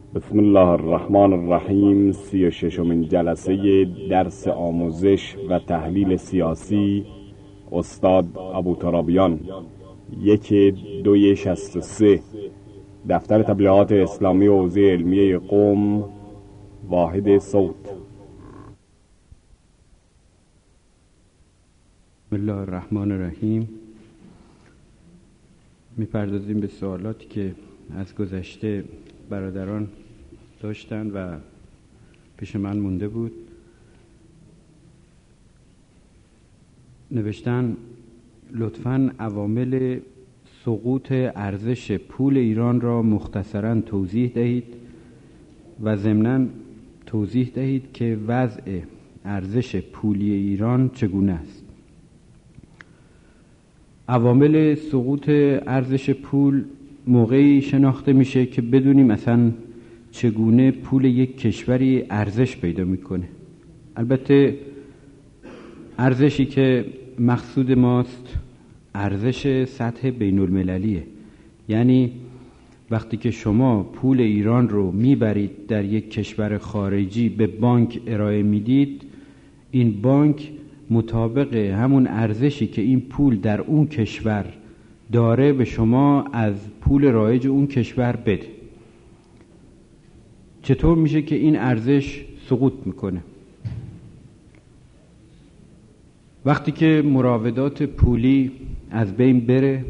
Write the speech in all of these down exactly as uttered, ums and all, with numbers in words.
بسم الله الرحمن الرحیم. سی و ششمین جلسه درس آموزش و تحلیل سیاسی استاد ابوترابیان، یک دوی شست و سه، دفتر تبلیغات اسلامی و حوزه علمیه قم، واحد صوت. بسم الله الرحمن الرحیم. میپردازیم به سوالاتی که از گذشته برادران داشتن و پیش من مونده بود. نوشتن لطفاً عوامل سقوط ارزش پول ایران را مختصراً توضیح دهید و ضمناً توضیح دهید که وضع ارزش پولی ایران چگونه است. عوامل سقوط ارزش پول موقعی شناخته میشه که بدونیم اصلا چگونه پول یک کشوری ارزش پیدا میکنه. البته ارزشی که مقصود ماست ارزش سطح بین المللیه، یعنی وقتی که شما پول ایران رو میبرید در یک کشور خارجی به بانک ارائه میدید، این بانک مطابق همون ارزشی که این پول در اون کشور داره به شما از پول رایج اون کشور بده. چطور میشه که این ارزش سقوط میکنه؟ وقتی که مراودات پولی از بین بره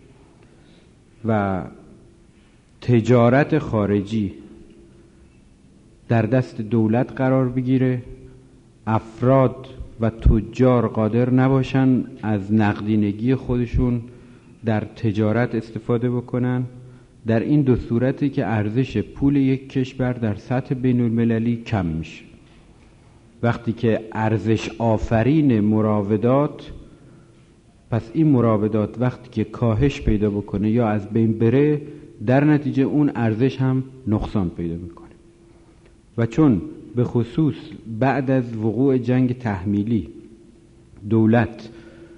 و تجارت خارجی در دست دولت قرار بگیره، افراد و تجار قادر نباشن از نقدینگی خودشون در تجارت استفاده بکنن، در این دو صورتی که ارزش پول یک کشور در سطح بین المللی کم میشه. وقتی که ارزش آفرین مراودات، پس این مراودات وقتی که کاهش پیدا بکنه یا از بین بره، در نتیجه اون ارزش هم نقصان پیدا میکنه. و چون به خصوص بعد از وقوع جنگ تحمیلی دولت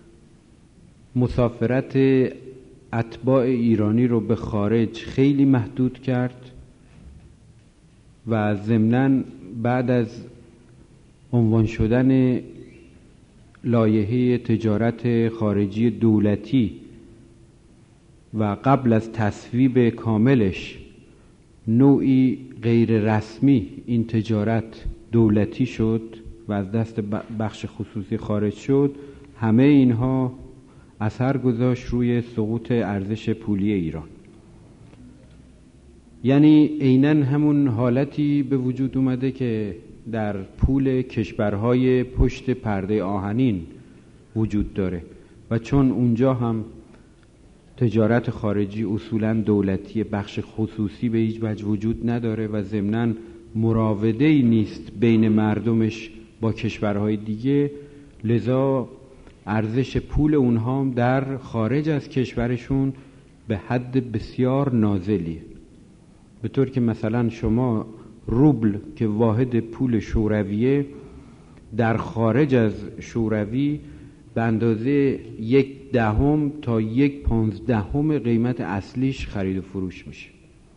مسافرت اتباع ایرانی رو به خارج خیلی محدود کرد و ضمناً بعد از عنوان شدن لایحه تجارت خارجی دولتی و قبل از تصویب کاملش نوعی غیر رسمی این تجارت دولتی شد و از دست بخش خصوصی خارج شد، همه اینها اثر گذاشت روی سقوط ارزش پولی ایران. یعنی عیناً همون حالتی به وجود اومده که در پول کشورهای پشت پرده آهنین وجود داره و چون اونجا هم تجارت خارجی اصولاً دولتی، بخش خصوصی به هیچ وجه وجود نداره و ضمناً مراوده‌ای نیست بین مردمش با کشورهای دیگه، لذا ارزش پول اونها در خارج از کشورشون به حد بسیار نازلیه. به طور که مثلا شما روبل که واحد پول شورویه در خارج از شوروی به اندازه یک دهم تا یک پانزدهم قیمت اصلیش خرید و فروش میشه.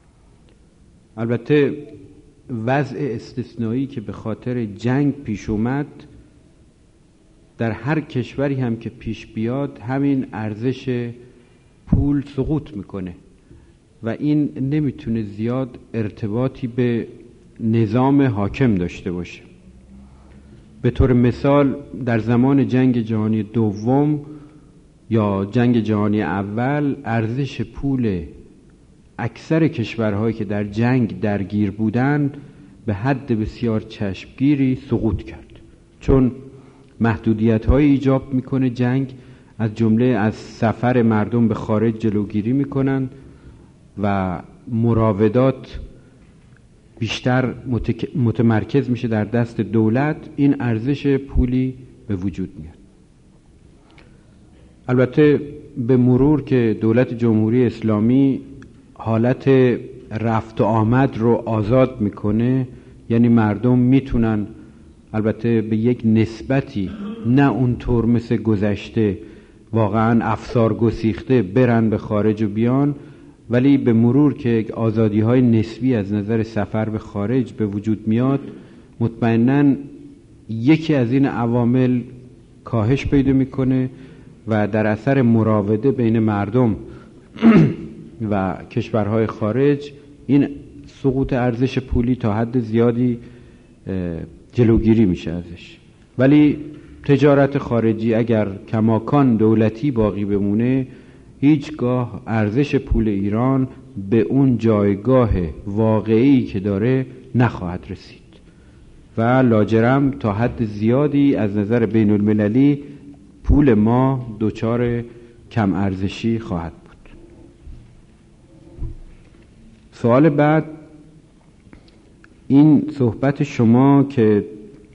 البته وضع استثنایی که به خاطر جنگ پیش اومد در هر کشوری هم که پیش بیاد همین ارزش پول سقوط میکنه و این نمیتونه زیاد ارتباطی به نظام حاکم داشته باشه. به طور مثال در زمان جنگ جهانی دوم یا جنگ جهانی اول ارزش پول اکثر کشورهایی که در جنگ درگیر بودن به حد بسیار چشمگیری سقوط کرد، چون محدودیت های ایجاب میکنه جنگ، از جمله از سفر مردم به خارج جلوگیری میکنن و مراودات بیشتر متمرکز میشه در دست دولت، این ارزش پولی به وجود میاد. البته به مرور که دولت جمهوری اسلامی حالت رفت و آمد رو آزاد میکنه، یعنی مردم میتونن البته به یک نسبتی، نه اونطور مثل گذشته واقعا افسار گسیخته برن به خارج و بیان، ولی به مرور که آزادی‌های نسبی از نظر سفر به خارج به وجود میاد، مطمئناً یکی از این عوامل کاهش پیدا میکنه و در اثر مراوده بین مردم و کشورهای خارج این سقوط ارزش پولی تا حد زیادی جلوگیری میشه ازش. ولی تجارت خارجی اگر کماکان دولتی باقی بمونه، هیچگاه ارزش پول ایران به اون جایگاه واقعی که داره نخواهد رسید و لاجرم تا حد زیادی از نظر بین المللی پول ما دچار کم ارزشی خواهد بود. سوال بعد، این صحبت شما که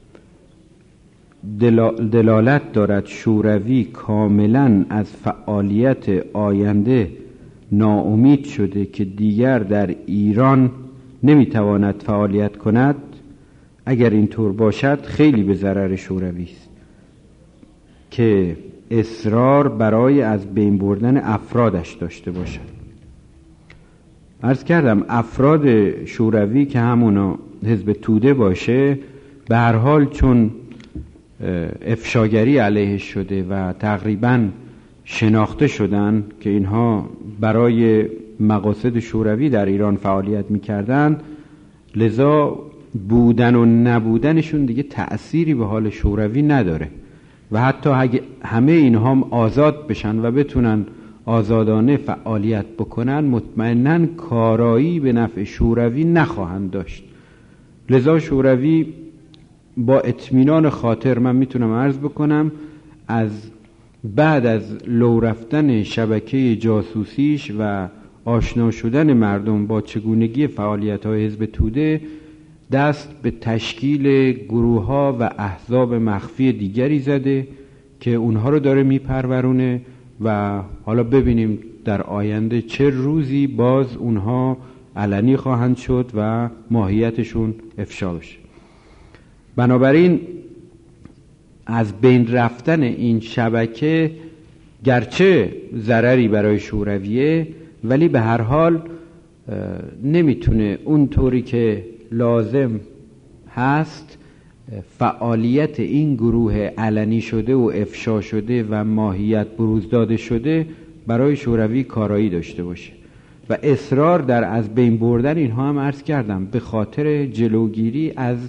دلالت دارد شوروی کاملا از فعالیت آینده ناامید شده که دیگر در ایران نمیتواند فعالیت کند، اگر اینطور باشد خیلی به ضرر شوروی است که اصرار برای از بین بردن افرادش داشته باشد. عرض کردم افراد شوروی که همونا حزب توده باشه، به هر حال چون افشاگری علیه شده و تقریباً شناخته شدن که اینها برای مقاصد شوروی در ایران فعالیت می‌کردن، لذا بودن و نبودنشون دیگه تأثیری به حال شوروی نداره و حتی اگه همه اینها آزاد بشن و بتونن آزادانه فعالیت بکنن، مطمئناً کارایی به نفع شوروی نخواهند داشت. لذا شوروی با اطمینان خاطر من میتونم عرض بکنم از بعد از لو رفتن شبکه جاسوسیش و آشنا شدن مردم با چگونگی فعالیت‌های حزب توده، دست به تشکیل گروه‌ها و احزاب مخفی دیگری زده که اونها رو داره میپرورونه و حالا ببینیم در آینده چه روزی باز اونها علنی خواهند شد و ماهیتشون افشا بشه. بنابراین از بین رفتن این شبکه گرچه ضرری برای شورویه، ولی به هر حال نمیتونه اونطوری که لازم هست فعالیت این گروه علنی شده و افشا شده و ماهیت بروز داده شده برای شوروی کارایی داشته باشه و اصرار در از بین بردن اینها هم عرض کردم به خاطر جلوگیری از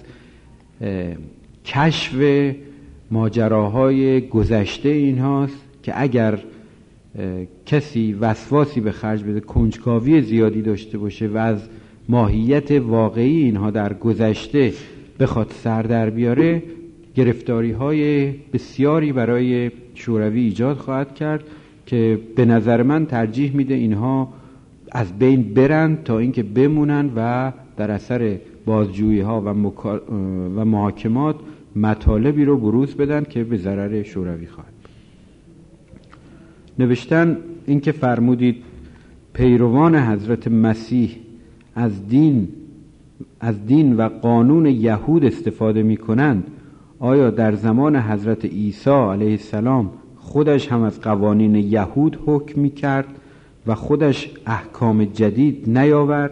کشف ماجراهای گذشته اینهاست که اگر کسی وسواسی به خرج بده، کنجکاوی زیادی داشته باشه و از ماهیت واقعی اینها در گذشته بخواد سر در بیاره، گرفتاری های بسیاری برای شوروی ایجاد خواهد کرد که به نظر من ترجیح میده اینها از بین برن تا اینکه بمونن و در اثر بازجویی ها و, مکا... و محاکمات مطالبی رو بروز بدن که به ضرر شوروی خواهد. نوشتن اینکه فرمودید پیروان حضرت مسیح از دین از دین و قانون یهود استفاده می کنند، آیا در زمان حضرت عیسی علیه السلام خودش هم از قوانین یهود حکم می کرد و خودش احکام جدید نیاورد؟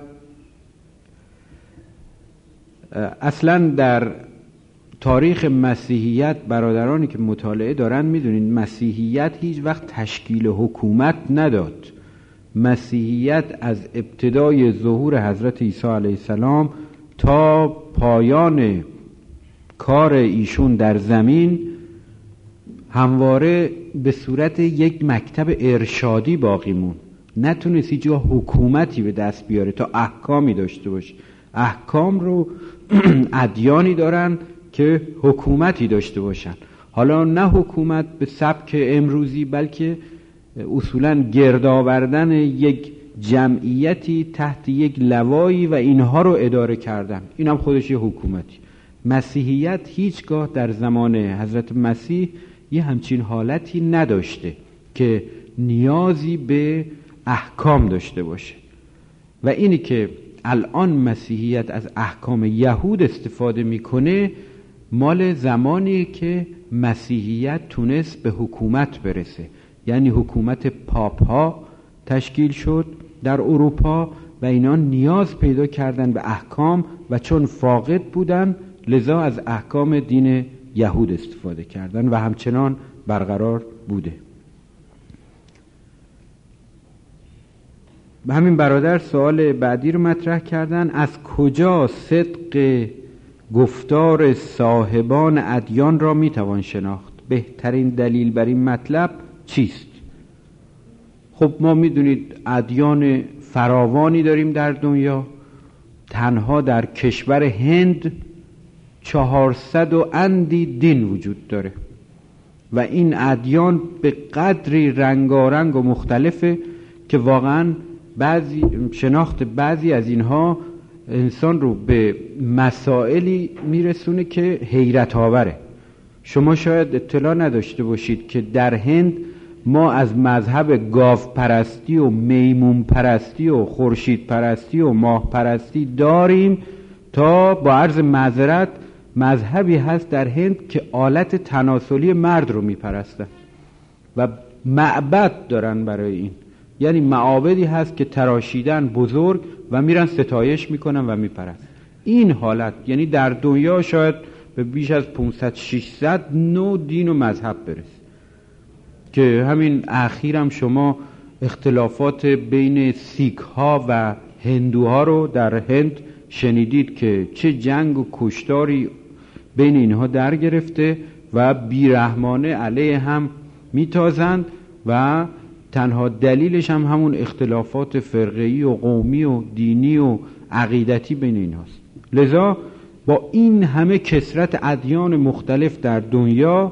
اصلا در تاریخ مسیحیت، برادرانی که مطالعه دارن میدونین مسیحیت هیچ وقت تشکیل حکومت نداد. مسیحیت از ابتدای ظهور حضرت عیسی علیه السلام تا پایان کار ایشون در زمین همواره به صورت یک مکتب ارشادی باقی مون، نتونست هیچ جا حکومتی به دست بیاره تا احکامی داشته باشه. احکام رو ادیانی دارن که حکومتی داشته باشن، حالا نه حکومت به سبک امروزی، بلکه اصولاً گرد آوردن یک جمعیتی تحت یک لوایی و اینها رو اداره کردن، این هم خودش یه حکومتی. مسیحیت هیچگاه در زمان حضرت مسیح یه همچین حالتی نداشته که نیازی به احکام داشته باشه و اینی که الان مسیحیت از احکام یهود استفاده میکنه مال زمانی که مسیحیت تونست به حکومت برسه، یعنی حکومت پاپ ها تشکیل شد در اروپا و اینا نیاز پیدا کردن به احکام و چون فاقد بودن لذا از احکام دین یهود استفاده کردن و همچنان برقرار بوده. همین برادر سوال بعدی رو مطرح کردن: از کجا صدق گفتار صاحبان ادیان را میتوان شناخت؟ بهترین دلیل بر این مطلب چیست؟ خب ما میدونید ادیان فراوانی داریم در دنیا. تنها در کشور هند چهارصد و اندی دین وجود داره و این ادیان به قدری رنگارنگ و مختلفه که واقعا بعضی شناخت بعضی از اینها انسان رو به مسائلی میرسونه که حیرت آوره. شما شاید اطلاع نداشته باشید که در هند ما از مذهب گاو پرستی و میمون پرستی و خورشید پرستی و ماه پرستی داریم تا با عرض معذرت مذهبی هست در هند که آلت تناسلی مرد رو میپرستن و معبد دارن برای این. یعنی معابدی هست که تراشیدن بزرگ و میرن ستایش میکنن و میپرستن. این حالت یعنی در دنیا شاید به بیش از پانصد ششصد نوع دین و مذهب برسه که همین اخیرم شما اختلافات بین سیک ها و هندوها رو در هند شنیدید که چه جنگ و کشتاری بین اینها در گرفته و بیرحمانه علیه هم میتازند و تنها دلیلش هم همون اختلافات فرقه‌ای و قومی و دینی و عقیدتی بین اینهاست. لذا با این همه کثرت ادیان مختلف در دنیا،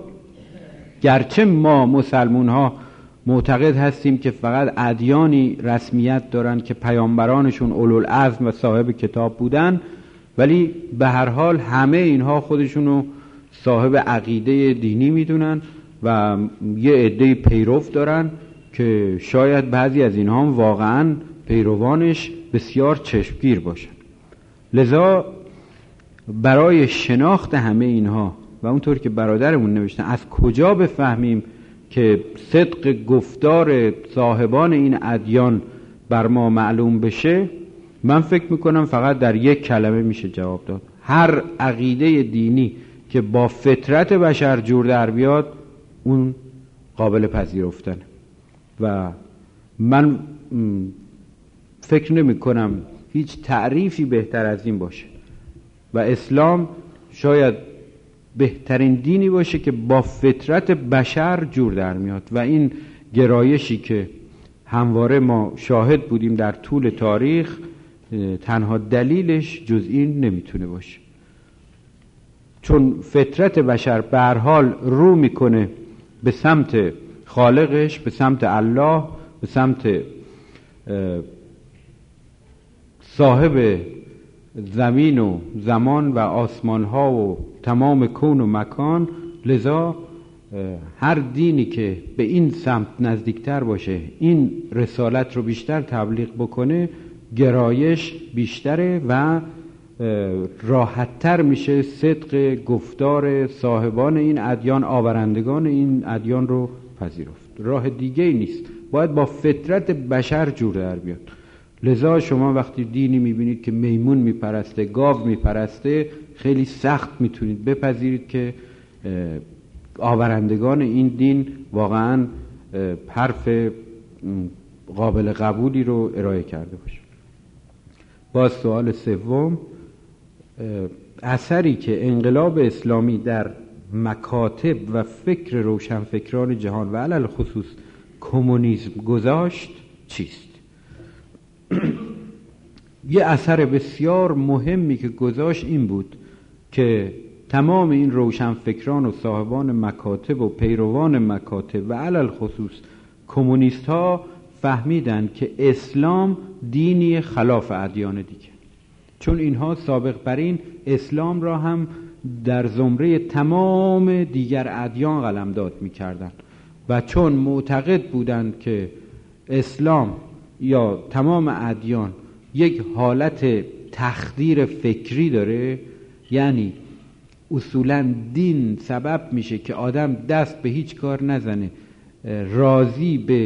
گرچه ما مسلمون ها معتقد هستیم که فقط ادیانی رسمیت دارن که پیامبرانشون اولوالعزم و صاحب کتاب بودن، ولی به هر حال همه اینها خودشونو صاحب عقیده دینی میدونن و یه عده پیرو دارن که شاید بعضی از اینها هم واقعا پیروانش بسیار چشمگیر باشن. لذا برای شناخت همه اینها و اونطور که برادرمون نوشتن از کجا بفهمیم که صدق گفتار صاحبان این ادیان بر ما معلوم بشه، من فکر میکنم فقط در یک کلمه میشه جواب داد: هر عقیده دینی که با فطرت بشر جور در بیاد اون قابل پذیرفتنه و من فکر نمی کنم هیچ تعریفی بهتر از این باشه و اسلام شاید بهترین دینی باشه که با فطرت بشر جور در میاد و این گرایشی که همواره ما شاهد بودیم در طول تاریخ تنها دلیلش جز این نمیتونه باشه، چون فطرت بشر به هر حال رو میکنه به سمت خالقش، به سمت الله، به سمت صاحب زمین و زمان و آسمان ها و تمام کون و مکان. لذا هر دینی که به این سمت نزدیکتر باشه، این رسالت رو بیشتر تبلیغ بکنه، گرایش بیشتره و راحتتر میشه صدق گفتار صاحبان این ادیان، آورندگان این ادیان رو پذیرفت. راه دیگه ای نیست، باید با فطرت بشر جور در بیاد. لذا شما وقتی دینی میبینید که میمون میپرسته، گاو میپرسته، خیلی سخت میتونید بپذیرید که آورندگان این دین واقعا حرف قابل قبولی رو ارائه کرده باشه. با سوال سوم: اثری که انقلاب اسلامی در مکاتب و فکر روشنفکران جهان و علل خصوص کمونیسم گذاشت چیست؟ یه اثر بسیار مهمی که گذاشت این بود که تمام این روشنفکران و صاحبان مکاتب و پیروان مکاتب و علل خصوص کمونیست ها فهمیدن که اسلام دینی خلاف ادیان دیگه، چون اینها سابق بر این اسلام را هم در زمره تمام دیگر ادیان قلمداد می‌کردند و چون معتقد بودند که اسلام یا تمام ادیان یک حالت تخدیر فکری داره، یعنی اصولاً دین سبب میشه که آدم دست به هیچ کار نزنه، راضی به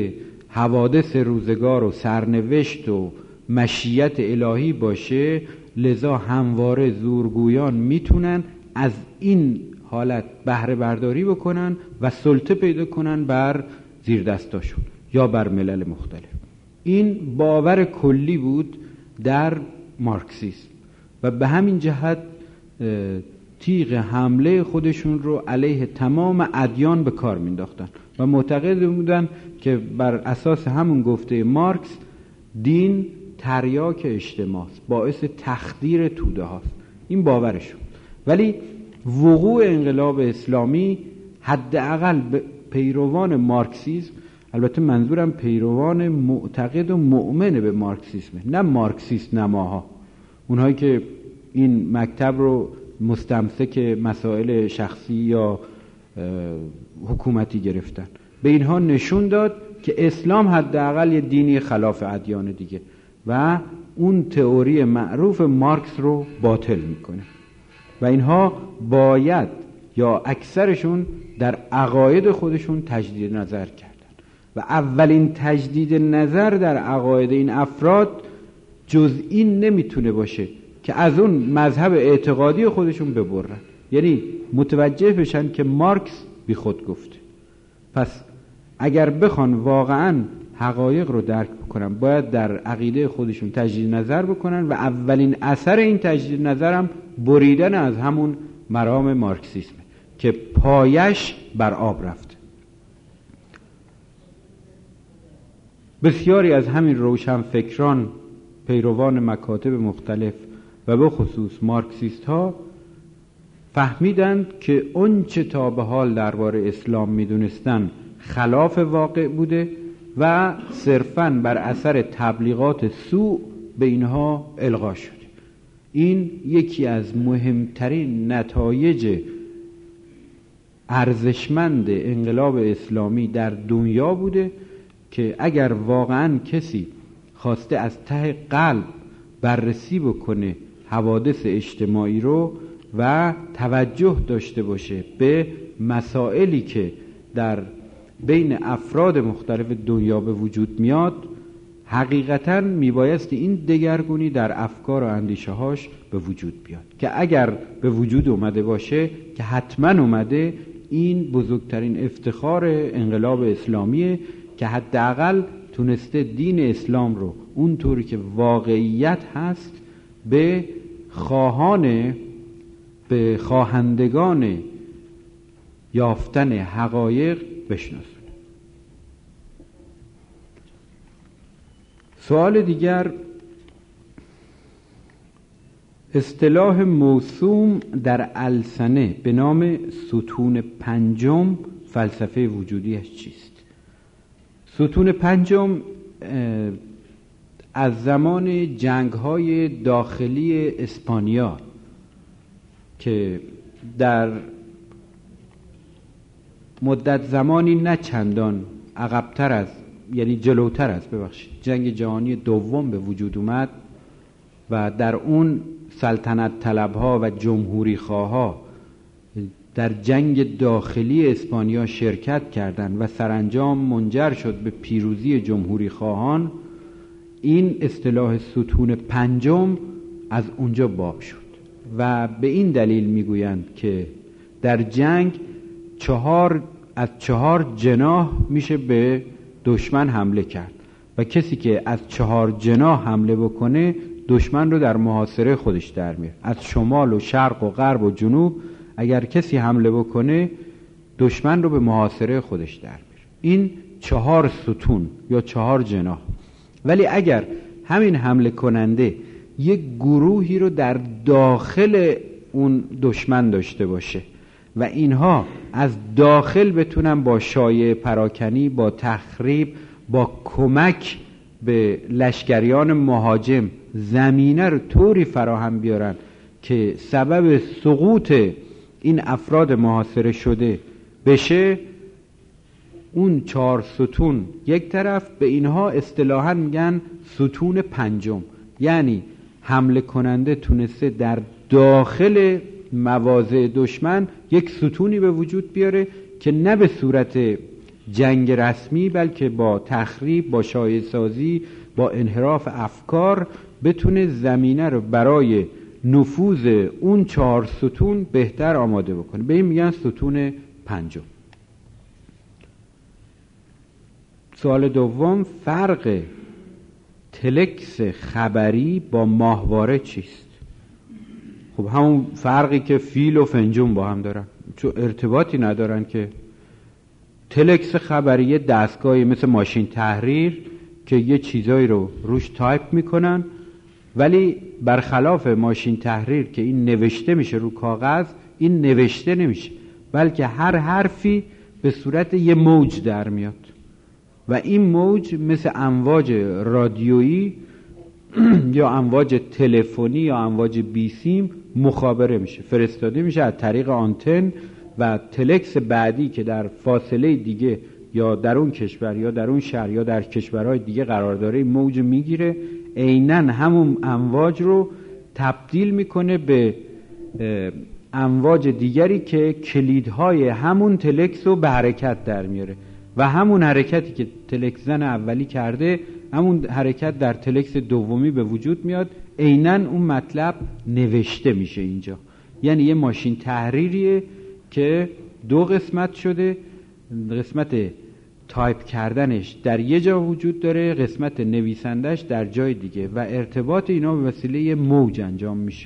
حوادث روزگار و سرنوشت و مشیت الهی باشه، لذا همواره زورگویان میتونن از این حالت بهره برداری بکنن و سلطه پیدا کنن بر زیردستاشون یا بر ملل مختلف. این باور کلی بود در مارکسیسم و به همین جهت تیغ حمله خودشون رو علیه تمام ادیان به کار مینداختن و معتقد بودن که بر اساس همون گفته مارکس دین تریاک اجتماع است، باعث تخدیر توده هاست. این باورشون. ولی وقوع انقلاب اسلامی حداقل پیروان مارکسیسم، البته منظورم پیروان معتقد و مؤمن به مارکسیسمه، نه مارکسیست نماها، اونهایی که این مکتب رو مستمسک مسائل شخصی یا حکومتی گرفتن، به اینها نشون داد که اسلام حداقل یه دینی خلاف ادیان دیگه و اون تئوری معروف مارکس رو باطل میکنه و اینها باید یا اکثرشون در عقاید خودشون تجدید نظر کردن و اولین تجدید نظر در عقاید این افراد جز این نمیتونه باشه که از اون مذهب اعتقادی خودشون ببرن، یعنی متوجه بشن که مارکس بی خود گفته. پس اگر بخوان واقعا حقایق رو درک بکنن باید در عقیده خودشون تجدید نظر بکنن و اولین اثر این تجدید نظرم بریدن از همون مرام مارکسیسمه که پایش بر آب رفته. بسیاری از همین روشن فکران پیروان مکاتب مختلف و به خصوص مارکسیست ها فهمیدند که اون چه تا به حال درباره اسلام میدونستن خلاف واقع بوده و صرفاً بر اثر تبلیغات سوء به اینها القا شده. این یکی از مهمترین نتایج ارزشمند انقلاب اسلامی در دنیا بوده که اگر واقعاً کسی خواسته از ته قلب بررسی بکنه حوادث اجتماعی رو و توجه داشته باشه به مسائلی که در بین افراد مختلف دنیا به وجود میاد، حقیقتاً میبایست این دگرگونی در افکار و اندیشه هاش به وجود بیاد که اگر به وجود اومده باشه که حتما اومده، این بزرگترین افتخار انقلاب اسلامیه که حداقل تونسته دین اسلام رو اونطوری که واقعیت هست به خواهان به خواهندگان یافتن حقایق بشناسونه. سوال دیگر، اصطلاح موسوم در السنه به نام ستون پنجم فلسفه وجودیش چیست؟ ستون پنجم از زمان جنگ‌های داخلی اسپانیا که در مدت زمانی نه چندان عقب‌تر از یعنی جلوتر از ببخشید جنگ جهانی دوم به وجود اومد و در اون سلطنت طلبها و جمهوری خواها در جنگ داخلی اسپانیا شرکت کردند و سرانجام منجر شد به پیروزی جمهوری خواهان. این اصطلاح ستون پنجم از اونجا باب شد و به این دلیل میگویند که در جنگ چهار از چهار جناح میشه به دشمن حمله کرد و کسی که از چهار جناح حمله بکنه دشمن رو در محاصره خودش در میاره. از شمال و شرق و غرب و جنوب اگر کسی حمله بکنه دشمن رو به محاصره خودش در میاره. این چهار ستون یا چهار جناح. ولی اگر همین حمله کننده یک گروهی رو در داخل اون دشمن داشته باشه و اینها از داخل بتونن با شایعه پراکنی، با تخریب، با کمک به لشکریان مهاجم زمینه رو طوری فراهم بیارن که سبب سقوط این افراد محاصره شده بشه، اون چهار ستون یک طرف، به اینها اصطلاحاً میگن ستون پنجم، یعنی حمله کننده تونسته در داخل مواضع دشمن یک ستونی به وجود بیاره که نه به صورت جنگ رسمی، بلکه با تخریب، با شایعه سازی، با انحراف افکار بتونه زمینه رو برای نفوذ اون چهار ستون بهتر آماده بکنه. به این میگن ستون پنجم. سوال دوم، فرق تلکس خبری با ماهواره چیست؟ خب همون فرقی که فیل و فنجون با هم دارن، چون ارتباطی ندارن که. تلکس خبری یه دستگاهی مثل ماشین تحریر که یه چیزایی رو روش تایپ میکنن، ولی برخلاف ماشین تحریر که این نوشته میشه رو کاغذ، این نوشته نمیشه، بلکه هر حرفی به صورت یه موج در میاد و این موج مثل امواج رادیویی یا امواج تلفنی یا امواج بیسیم مخابره میشه، فرستاده میشه از طریق آنتن و تلکس بعدی که در فاصله دیگه یا در اون کشور یا در اون شهر یا در کشورهای دیگه قرار داره موج میگیره، عیناً همون امواج رو تبدیل میکنه به امواج دیگری که کلیدهای همون تلکس رو به حرکت در میاره و همون حرکتی که تلکس زن اولی کرده همون حرکت در تلکس دومی به وجود میاد، عیناً اون مطلب نوشته میشه اینجا. یعنی یه ماشین تحریریه که دو قسمت شده، قسمت تایپ کردنش در یه جا وجود داره، قسمت نویسندش در جای دیگه و ارتباط اینا به وسیله موج انجام میشه.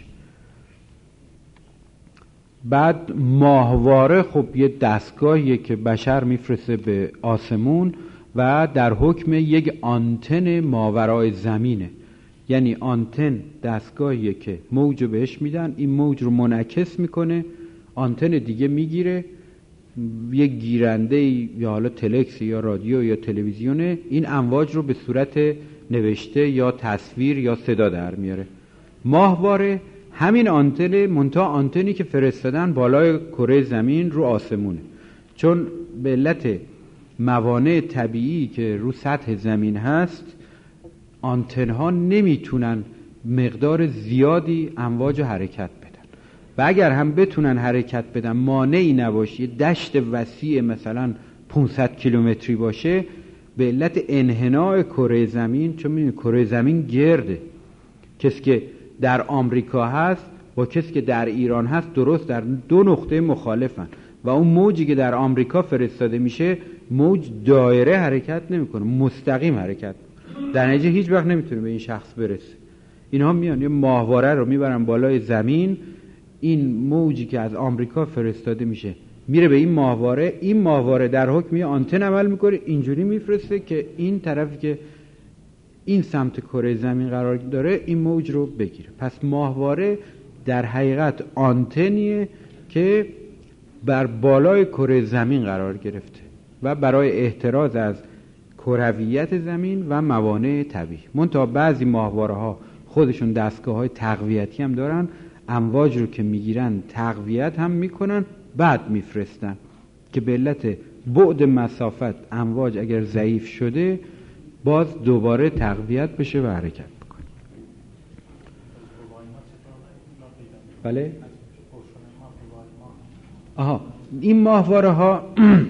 بعد ماهواره خب یه دستگاهیه که بشر میفرسته به آسمون و در حکم یک آنتن ماورای زمینه. یعنی آنتن دستگاهیه که موج رو بهش میدن، این موج رو منعکس میکنه، آنتن دیگه میگیره، یک گیرنده یا حالا تلکس یا رادیو یا تلویزیونه، این امواج رو به صورت نوشته یا تصویر یا صدا در میاره. ماهواره همین آنتن، منتها آنتنی که فرستادن بالای کره زمین رو آسمونه، چون به علت موانع طبیعی که رو سطح زمین هست آنتنها نمیتونن مقدار زیادی امواج حرکت بدن و اگر هم بتونن حرکت بدن مانعی نباشه، دشت وسیع مثلا پانصد کیلومتری باشه، به علت انحناء کره زمین، چون می‌بینید کره زمین گرده، کسی که در آمریکا هست با کسی که در ایران هست درست در دو نقطه مخالفن و اون موجی که در آمریکا فرستاده میشه موج دایره حرکت نمیکنه، مستقیم حرکت، در نتیجه هیچ وقت نمیتونه به این شخص برسه. اینها میان یه ماهواره رو میبرن بالای زمین، این موجی که از آمریکا فرستاده میشه میره به این ماهواره، این ماهواره در حکم یه آنتن عمل میکنه، اینجوری میفرسته که این طرفی که این سمت کره زمین قرار داره این موج رو بگیره. پس ماهواره در حقیقت آنتنیه که بر بالای کره زمین قرار گرفته و برای احتراز از کرویت زمین و موانع طبیعی. منتها بعضی ماهواره ها خودشون دستگاه های تقویتی هم دارن، امواج رو که میگیرن تقویت هم میکنن بعد میفرستن که به علت بعد مسافت امواج اگر ضعیف شده باز دوباره تقویت بشه و حرکت بکنه. بله؟ آها، این ماهواره ها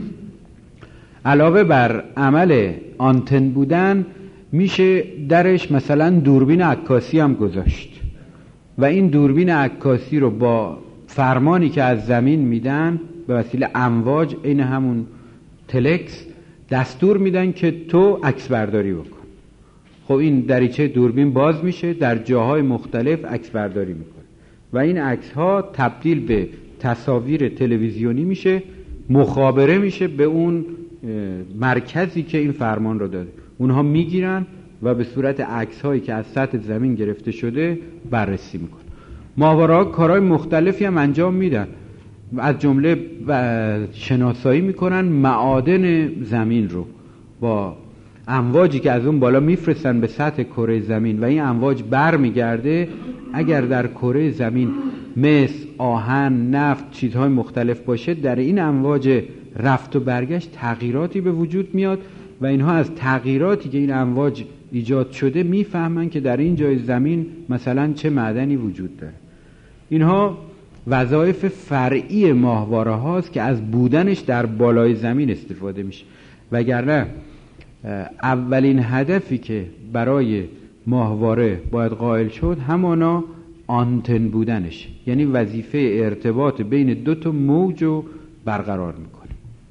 علاوه بر عمل آنتن بودن میشه درش مثلا دوربین عکاسی هم گذاشت و این دوربین عکاسی رو با فرمانی که از زمین میدن به وسیله امواج، این همون تلکس، دستور میدن که تو عکس برداری بکن. خب این دریچه دوربین باز میشه، در جاهای مختلف عکس برداری میکنه و این عکس ها تبدیل به تصاویر تلویزیونی میشه، مخابره میشه به اون مرکزی که این فرمان رو داده، اونها میگیرن و به صورت عکس هایی که از سطح زمین گرفته شده بررسی میکنن. ماهواره ها کارهای مختلفی هم انجام میدن، از جمله شناسایی میکنن معادن زمین رو با امواجی که از اون بالا میفرستن به سطح کره زمین و این امواج بر میگرده، اگر در کره زمین مس، آهن، نفت، چیزهای مختلف باشه، در این امواج رفت و برگشت تغییراتی به وجود میاد و اینها از تغییراتی که این امواج ایجاد شده میفهمن که در این جای زمین مثلا چه معدنی وجود داره. اینها وظایف فرعی ماهواره هاست که از بودنش در بالای زمین استفاده میشه وگرنه اولین هدفی که برای ماهواره باید قائل شد همانا آنتن بودنش، یعنی وظیفه ارتباط بین دو تا موج رو برقرار میکنه.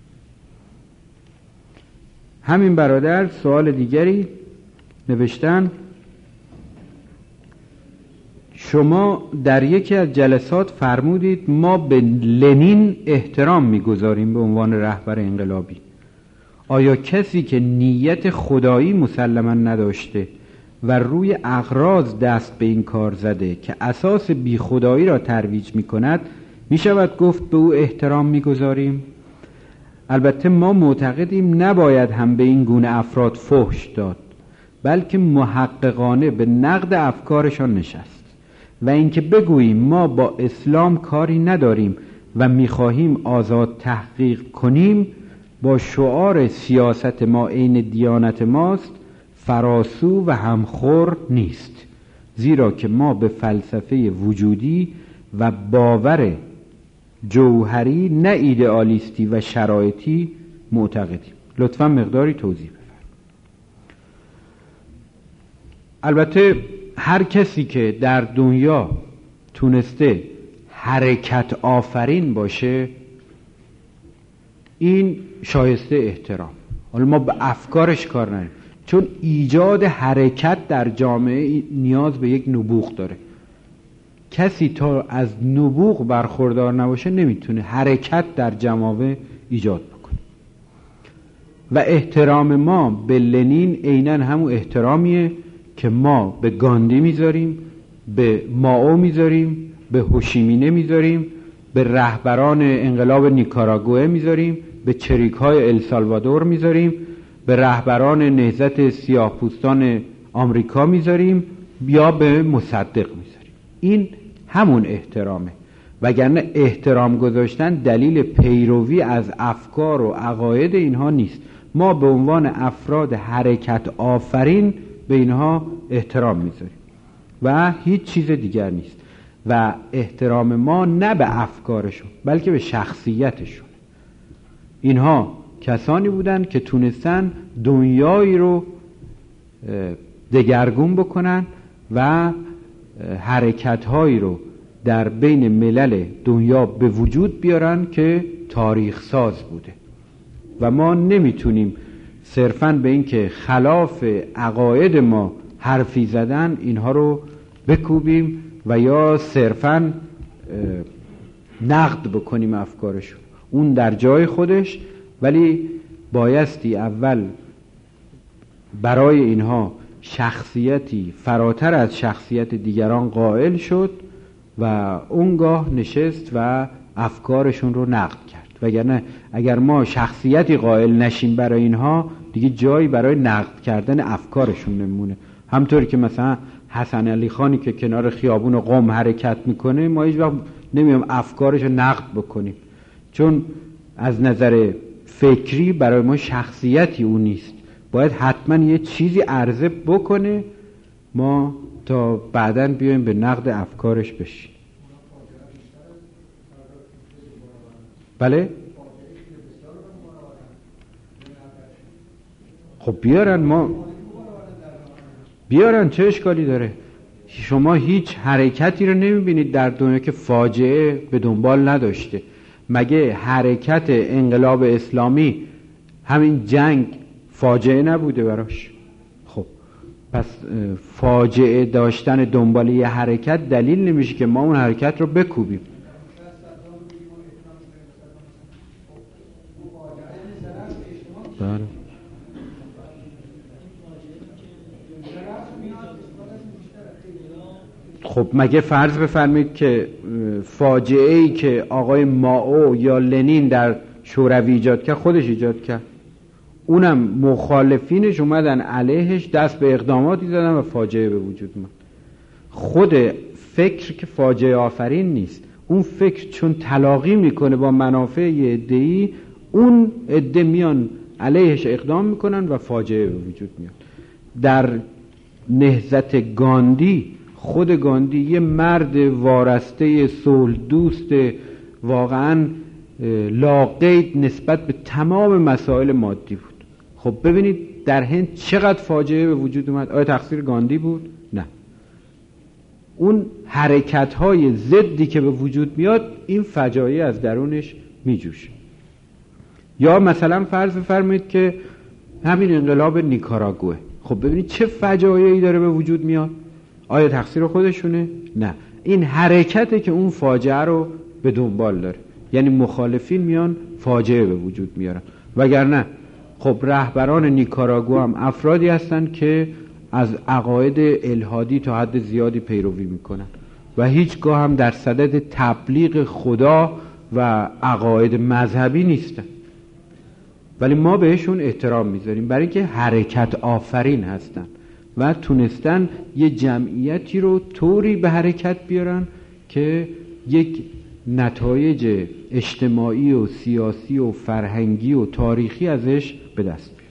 همین برادر سوال دیگری نوشتن: شما در یکی از جلسات فرمودید ما به لنین احترام میگذاریم به عنوان رهبر انقلابی. آیا کسی که نیت خدایی مسلما نداشته و روی اغراض دست به این کار زده که اساس بی خدایی را ترویج می کند می شود گفت به او احترام می گذاریم؟ البته ما معتقدیم نباید هم به این گونه افراد فحش داد، بلکه محققانه به نقد افکارشان نشست و اینکه بگوییم ما با اسلام کاری نداریم و می خواهیم آزاد تحقیق کنیم با شعار سیاست ما عین دیانت ماست فراسو و همخور نیست، زیرا که ما به فلسفه وجودی و باور جوهری نه ایدئالیستی و شرایطی معتقدیم. لطفا مقداری توضیح بفرمایید. البته هر کسی که در دنیا تونسته حرکت آفرین باشه این شایسته احترام. حالا ما به افکارش کار نداریم، چون ایجاد حرکت در جامعه نیاز به یک نبوغ داره. کسی تا از نبوغ برخوردار نباشه نمیتونه حرکت در جامعه ایجاد بکنه. و احترام ما به لنین عیناً همون احترامیه که ما به گاندی میذاریم، به مائو میذاریم، به هوشیمینه میذاریم، به رهبران انقلاب نیکاراگوئه میذاریم، به چریک‌های السالوادور میذاریم، به رهبران نهضت سیاه‌پوستان آمریکا میذاریم یا به مصدق میذاریم. این همون احترامه. وگرنه احترام گذاشتن دلیل پیروی از افکار و عقاید اینها نیست. ما به عنوان افراد حرکت آفرین به اینها احترام میذاریم و هیچ چیز دیگر نیست. و احترام ما نه به افکارشون بلکه به شخصیتشون. اینها کسانی بودن که تونستن دنیایی رو دگرگون بکنن و حرکت‌هایی رو در بین ملل دنیا به وجود بیارن که تاریخ ساز بوده. و ما نمیتونیم صرفاً به این که خلاف عقاید ما حرفی زدن اینها رو بکوبیم و یا صرفاً نقد بکنیم افکارشون. اون در جای خودش، ولی بایستی اول برای اینها شخصیتی فراتر از شخصیت دیگران قائل شد و اونگاه نشست و افکارشون رو نقد کرد. وگرنه اگر ما شخصیتی قائل نشیم برای اینها دیگه جایی برای نقد کردن افکارشون نمونه. همطوری که مثلا حسن علی خانی که کنار خیابون قم حرکت میکنه ما هیچ وقت نمیام افکارش رو نقد بکنیم، چون از نظر فکری برای ما شخصیتی اون نیست. باید حتما یه چیزی عرضه بکنه ما تا بعداً بیایم به نقد افکارش بشیم. بله؟ خب بیارن، ما بیارن، چه اشکالی داره؟ شما هیچ حرکتی رو نمیبینید در دنیا که فاجعه به دنبال نداشته. مگه حرکت انقلاب اسلامی همین جنگ فاجعه نبوده براش؟ خب پس فاجعه داشتن دنبال یه حرکت دلیل نمیشه که ما اون حرکت رو بکوبیم. بله. خب مگه فرض بفرمایید که فاجعه ای که آقای مائو یا لنین در شوروی ایجاد کرد خودش ایجاد کرد، اونم مخالفینش اومدن علیهش دست به اقداماتی زدن و فاجعه به وجود اومد. خود فکر که فاجعه آفرین نیست، اون فکر چون تلاقی میکنه با منافع یه عده‌ای، اون عده میان علیهش اقدام میکنن و فاجعه به وجود میاد. در نهضت گاندی، خود گاندی یه مرد وارسته صلح دوست واقعا لاقید نسبت به تمام مسائل مادی بود. خب ببینید در هند چقدر فاجعه به وجود اومد. آیا تقصیر گاندی بود؟ نه. اون حرکت‌های ضدی که به وجود میاد این فجایع از درونش میجوشه. یا مثلا فرض بفرمایید که همین انقلاب نیکاراگوه، خب ببینید چه فجایعی داره به وجود میاد. آیا تقصیر خودشونه؟ نه. این حرکته که اون فاجعه رو به دنبال داره، یعنی مخالفین میان فاجعه به وجود میارن. وگرنه خب رهبران نیکاراگو هم افرادی هستن که از عقاید الحادی تا حد زیادی پیروی میکنن و هیچگاه هم در صدد تبلیغ خدا و عقاید مذهبی نیستن، ولی ما بهشون احترام میذاریم برای اینکه حرکت آفرین هستن و تونستن یه جمعیتی رو طوری به حرکت بیارن که یک نتایج اجتماعی و سیاسی و فرهنگی و تاریخی ازش به دست بیارن.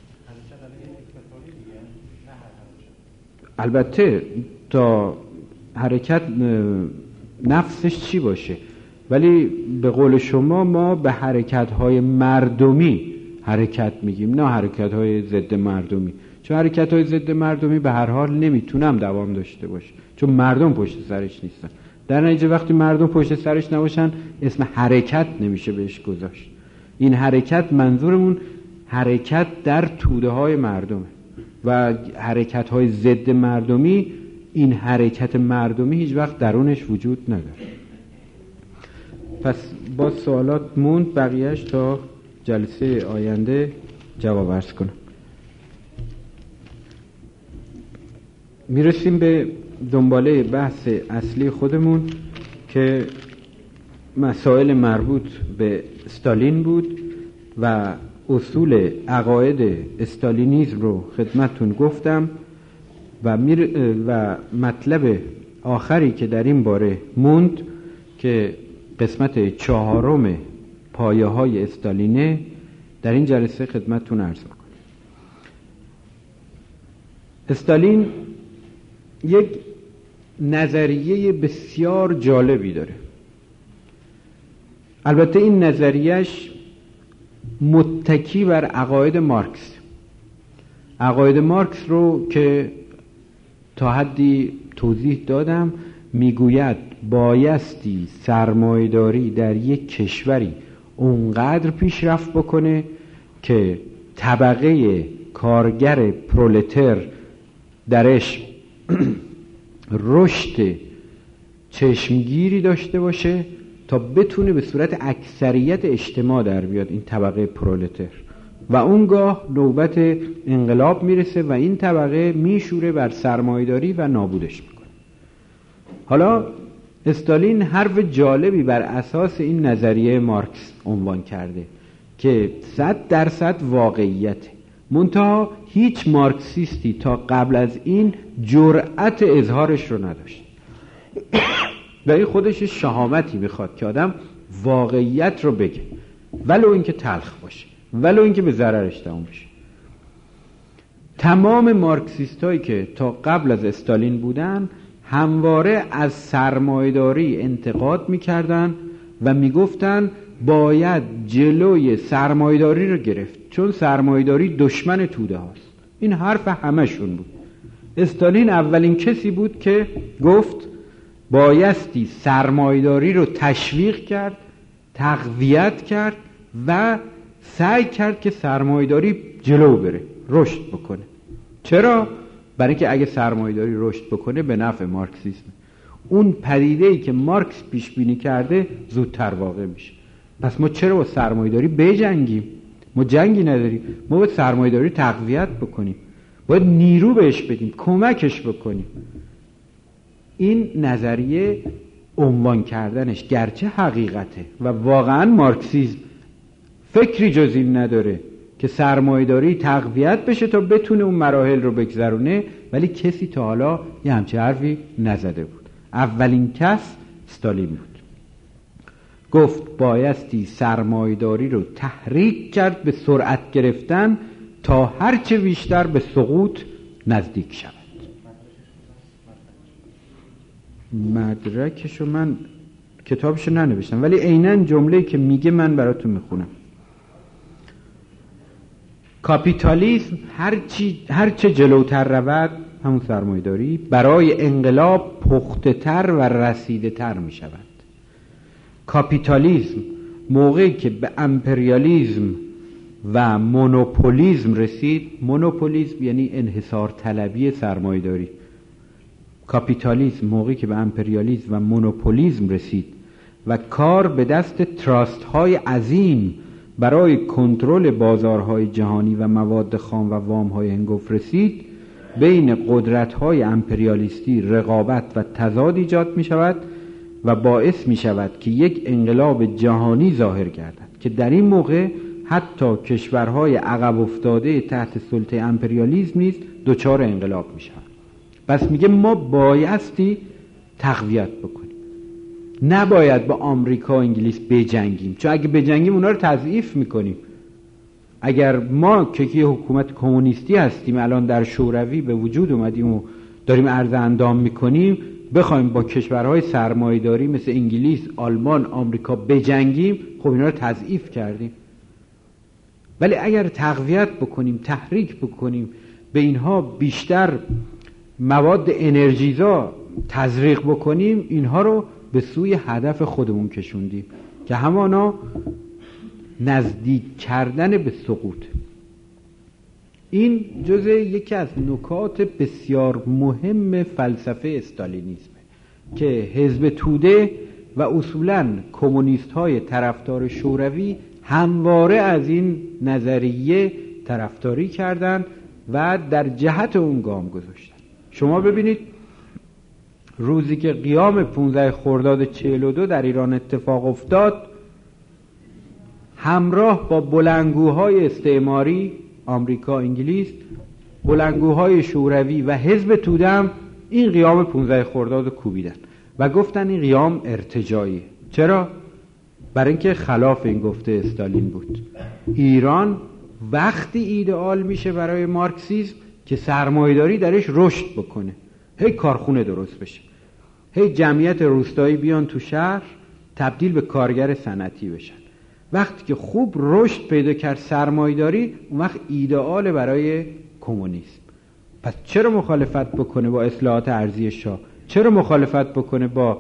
البته تا حرکت نفسش چی باشه، ولی به قول شما ما به حرکت‌های مردمی حرکت میگیم، نه حرکت‌های ضد مردمی، چون حرکت‌های ضد مردمی به هر حال نمیتونم دوام داشته باشه چون مردم پشت سرش نیستن. در نتیجه وقتی مردم پشت سرش نباشن اسم حرکت نمیشه بهش گذاشت. این حرکت منظورمون حرکت در توده های مردمه و حرکت های ضد مردمی، این حرکت مردمی هیچ وقت درونش وجود نداره. پس با سوالات موند، بقیهش تا جلسه آینده جواب عرض کنم. میرسیم به دنباله بحث اصلی خودمون که مسائل مربوط به استالین بود و اصول عقاید استالینیسم رو خدمتتون گفتم و, میر و مطلب آخری که در این باره موند که قسمت چهارم پایه های استالینه در این جلسه خدمتتون عرض میکنم. استالین یک نظریه بسیار جالبی داره. البته این نظریهش متکی بر عقاید مارکس. عقاید مارکس رو که تا حدی توضیح دادم، میگوید بایستی سرمایه‌داری در یک کشوری اونقدر پیشرفت بکنه که طبقه کارگر پرولتر درش رشد چشمگیری داشته باشه تا بتونه به صورت اکثریت اجتماع در بیاد این طبقه پرولتر و اونگاه نوبت انقلاب میرسه و این طبقه میشوره بر سرمایه‌داری و نابودش میکنه. حالا استالین حرف جالبی بر اساس این نظریه مارکس عنوان کرده که صد درصد واقعیته، منتها هیچ مارکسیستی تا قبل از این جرأت اظهارش رو نداشت و این خودش شهامتی میخواد که آدم واقعیت رو بگه، ولو اینکه تلخ باشه، ولو اینکه به ضررش تموم بشه. تمام مارکسیستایی که تا قبل از استالین بودن همواره از سرمایه‌داری انتقاد میکردن و میگفتن باید جلوی سرمایه‌داری رو گرفت چون سرمایه‌داری دشمن توده هاست. این حرف همشون بود. استالین اولین کسی بود که گفت بایستی سرمایه‌داری رو تشویق کرد، تقویت کرد و سعی کرد که سرمایه‌داری جلو بره، رشد بکنه. چرا؟ برای اینکه اگه سرمایه‌داری رشد بکنه به نفع مارکسیسم، اون پدیده‌ای که مارکس پیش بینی کرده زودتر واقع میشه. پس ما چرا با سرمایه‌داری بجنگیم؟ ما جنگی نداریم. ما باید سرمایه‌داری تقویت بکنیم، باید نیرو بهش بدیم، کمکش بکنیم. این نظریه عنوان کردنش گرچه حقیقته و واقعا مارکسیسم فکری جز این نداره که سرمایه‌داری تقویت بشه تا بتونه اون مراحل رو بگذرونه، ولی کسی تا حالا یه همچه حرفی نزده بود. اولین کس استالین بود. گفت بایستی سرمایه‌داری رو تحریک کرد به سرعت گرفتن تا هرچه بیشتر به سقوط نزدیک شود. مدرکشو من کتابشو ننوشتم ولی عیناً جمله‌ای که میگه من براتون میخونم. کاپیتالیسم هرچی هرچه جلوتر رود، همون سرمایه‌داری، برای انقلاب پخته‌تر و رسیده‌تر می شود. کاپیتالیسم موقعی که به امپریالیسم و مونوپولیسم رسید، مونوپولیسم یعنی انحصار طلبی سرمایه‌داری، کاپیتالیسم موقعی که به امپریالیسم و مونوپولیسم رسید و کار به دست تراست های عظیم برای کنترل بازارهای جهانی و مواد خام و وام های هنگفت رسید، بین قدرت های امپریالیستی رقابت و تضاد ایجاد می شود و باعث می شود که یک انقلاب جهانی ظاهر گردد که در این موقع حتی کشورهای عقب افتاده تحت سلطه امپریالیسم نیز دچار انقلاب می شود. پس میگه ما بایستی تقویت بکنیم، نباید با آمریکا و انگلیس بجنگیم، چون اگه بجنگیم اونا رو تضعیف میکنیم. اگر ما که یه حکومت کمونیستی هستیم، الان در شوروی به وجود اومدیم و داریم عرض اندام میکنیم، بخوایم با کشورهای سرمایه‌داری مثل انگلیس، آلمان، آمریکا بجنگیم، خب اینا رو تضعیف کردیم. ولی اگر تقویت بکنیم، تحریک بکنیم، به اینها بیشتر مواد انرژیزا تزریق بکنیم، اینها رو به سوی هدف خودمون کشوندیم که همانا نزدیک کردن به سقوط. این جزء یکی از نکات بسیار مهم فلسفه استالینیسمه که حزب توده و اصولاً کمونیست های طرفدار شوروی همواره از این نظریه طرفداری کردند و در جهت اون گام گذاشتن. شما ببینید روزی که قیام پانزده خرداد چهل و دو در ایران اتفاق افتاد، همراه با بلندگوهای استعماری آمریکا، انگلیس، بلندگوهای شوروی و حزب توده هم این قیام پانزده خرداد رو کوبیدن و گفتن این قیام ارتجاعیه. چرا؟ برای اینکه خلاف این گفته استالین بود. ایران وقتی ایدئال میشه برای مارکسیسم که سرمایه‌داری درش رشد بکنه، هی کارخونه درست بشه، هی جمعیت روستایی بیان تو شهر تبدیل به کارگر صنعتی بشن. وقتی که خوب رشد پیدا کرد سرمایه‌داری، اون وقت ایدئال برای کمونیسم. پس چرا مخالفت بکنه با اصلاحات ارضی شاه؟ چرا مخالفت بکنه با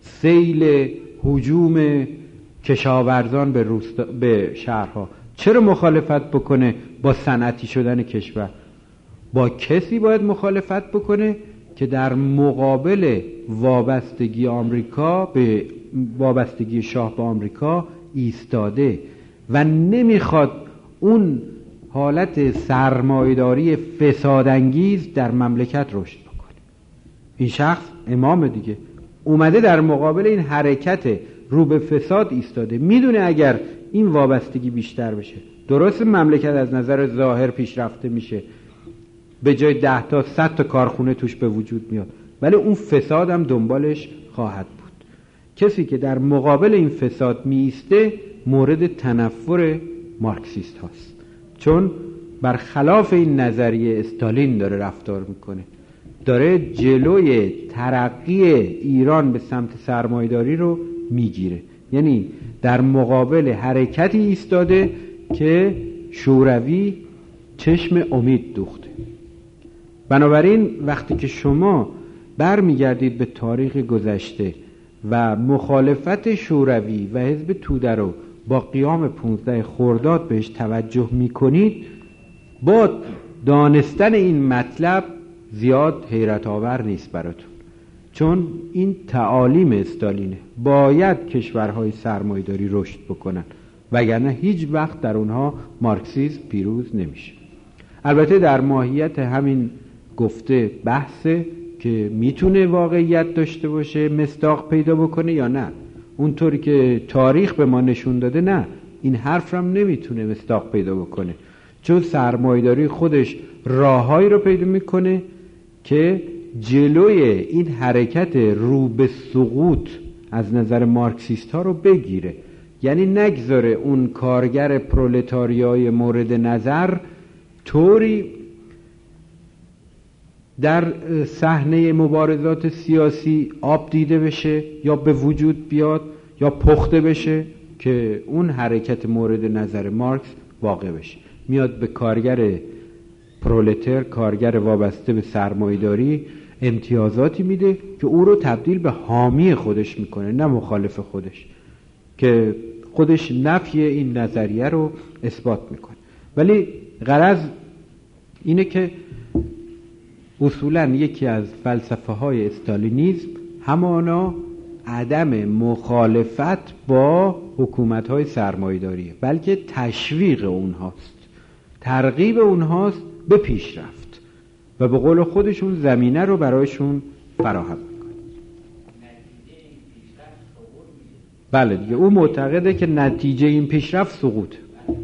سیل هجوم کشاورزان به روستا به شهرها؟ چرا مخالفت بکنه با صنعتی شدن کشور؟ با کسی باید مخالفت بکنه که در مقابل وابستگی آمریکا به وابستگی شاه به آمریکا ایستاده و نمیخواد اون حالت سرمایه‌داری فسادانگیز در مملکت رشد بکنه. این شخص امام دیگه اومده در مقابل این حرکت رو به فساد ایستاده، میدونه اگر این وابستگی بیشتر بشه، درست مملکت از نظر ظاهر پیشرفته میشه، به جای ده تا صد تا کارخونه توش به وجود میاد، ولی اون فساد هم دنبالش خواهد بود. کسی که در مقابل این فساد میسته مورد تنفر مارکسیست هاست، چون برخلاف این نظریه استالین داره رفتار میکنه، داره جلوی ترقی ایران به سمت سرمایه‌داری رو میگیره. یعنی در مقابل حرکتی ایستاده که شوروی چشم امید دوخته. بنابراین وقتی که شما برمیگردید به تاریخ گذشته و مخالفت شوروی و حزب توده رو با قیام پانزده خرداد بهش توجه میکنید، با دانستن این مطلب زیاد حیرت آور نیست براتون، چون این تعالیم استالینه. باید کشورهای سرمایه‌داری رشد بکنن وگرنه هیچ وقت در اونها مارکسیسم پیروز نمیشه. البته در ماهیت همین گفته بحثه که میتونه واقعیت داشته باشه، مصداق پیدا بکنه یا نه. اونطوری که تاریخ به ما نشون داده نه، این حرف هم نمیتونه مصداق پیدا بکنه، چون سرمایه‌داری خودش راههایی رو پیدا میکنه که جلوی این حرکت رو به سقوط از نظر مارکسیست ها رو بگیره. یعنی نگذاره اون کارگر پرولتاریای مورد نظر طوری در صحنه مبارزات سیاسی آب دیده بشه یا به وجود بیاد یا پخته بشه که اون حرکت مورد نظر مارکس واقع بشه. میاد به کارگر پرولتر، کارگر وابسته به سرمایه‌داری امتیازاتی میده که او رو تبدیل به حامی خودش میکنه نه مخالف خودش، که خودش نفی این نظریه رو اثبات میکنه. ولی غرض اینه که اصولاً یکی از فلسفه های استالینیسم همانا عدم مخالفت با حکومت های سرمایه‌داریه، بلکه تشویق اونهاست، ترغیب اونهاست به پیشرفت و به قول خودشون زمینه رو برایشون فراهم میکنه. بله دیگه، او معتقده که نتیجه این پیشرفت سقوط.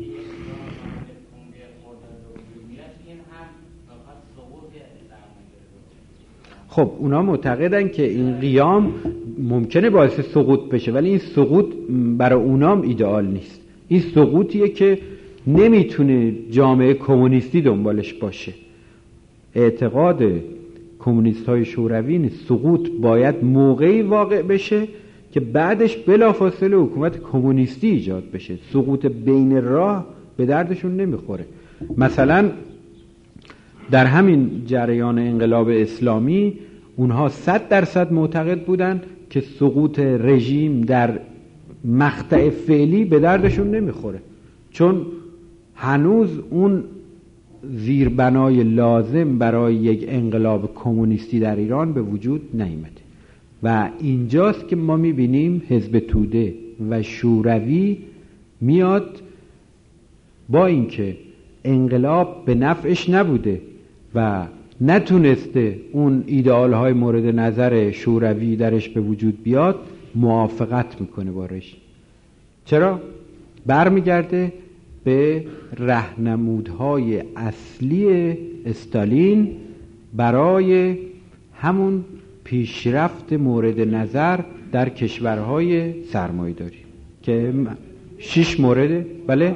خب اونا معتقدن که این قیام ممکنه باعث سقوط بشه، ولی این سقوط برای اونام ایدئال نیست. این سقوطیه که نمیتونه جامعه کمونیستی دنبالش باشه. اعتقاد کمونیست های شوروی این سقوط باید موقعی واقع بشه که بعدش بلافاصله حکومت کمونیستی ایجاد بشه. سقوط بین راه به دردشون نمیخوره. مثلا در همین جریان انقلاب اسلامی اونها صد درصد معتقد بودن که سقوط رژیم در مقطع فعلی به دردشون نمیخوره، چون هنوز اون زیربنای لازم برای یک انقلاب کمونیستی در ایران به وجود نیامده. و اینجاست که ما میبینیم حزب توده و شوروی میاد با اینکه انقلاب به نفعش نبوده و نتونسته اون ایدئال های مورد نظر شوروی درش به وجود بیاد، موافقت میکنه با رژیم. چرا؟ برمیگرده به راهنمودهای اصلی استالین برای همون پیشرفت مورد نظر در کشورهای سرمایه‌داری که شش مورده. بله؟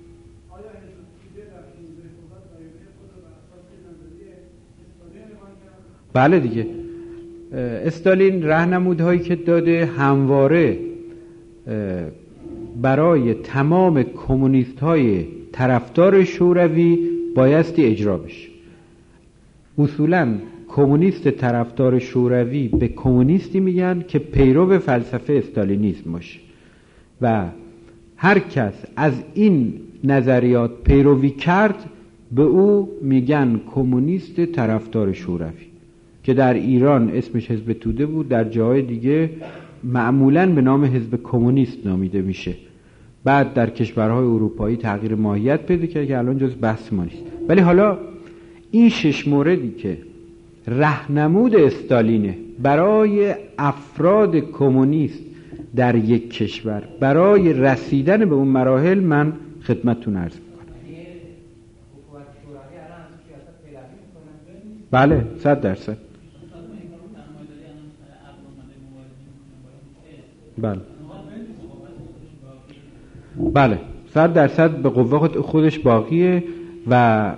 بله دیگه، استالین راهنمودهایی که داده همواره برای تمام کمونیست های طرفدار شوروی بایستی اجرا بشه. اصولاً کمونیست طرفدار شوروی به کمونیستی میگن که پیرو فلسفه استالینیسم باشه و هر کس از این نظریات پیروی کرد به او میگن کمونیست طرفدار شوروی، که در ایران اسمش حزب توده بود، در جای دیگه معمولاً به نام حزب کمونیست نامیده میشه. بعد در کشورهای اروپایی تغییر ماهیت پیدا کرد که الان جز بحث ما نیست. ولی حالا این شش موردی که راهنمود استالینه برای افراد کمونیست در یک کشور برای رسیدن به اون مراحل، من خدمتتون عرض میکنم. بله، صد درصد. بله بله صد درصد به قوه خودش باقیه. و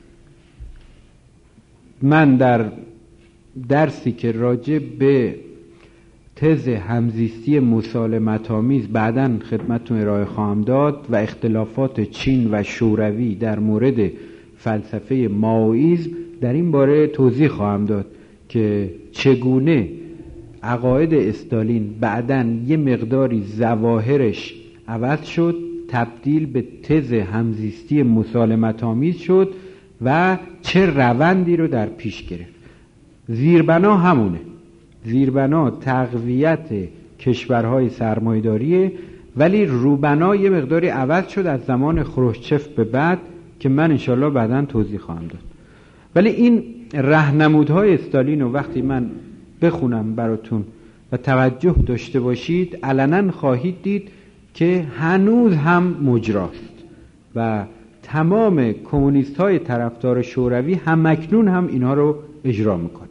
من در درسی که راجع به تز همزیستی مسالمت آمیز بعداً خدمتتون ارائه خواهم داد و اختلافات چین و شوروی در مورد فلسفه مائوئیسم در این باره توضیح خواهم داد که چگونه عقاید استالین بعداً یه مقداری ظواهرش عوض شد، تبدیل به تز همزیستی مسالمت آمیز شد و چه روندی رو در پیش گرفت. زیربنا همونه، زیربنا تقویت کشورهای سرمایه‌داریه، ولی روبنا یه مقداری عوض شد از زمان خروشچف به بعد که من انشالله بعداً توضیح خواهم داد. ولی این راهنمودهای استالین رو وقتی من بخونم براتون و توجه داشته باشید، علنا خواهید دید که هنوز هم مجراست و تمام کمونیست های طرفدار شوروی هم اکنون هم اینها رو اجرا میکنه.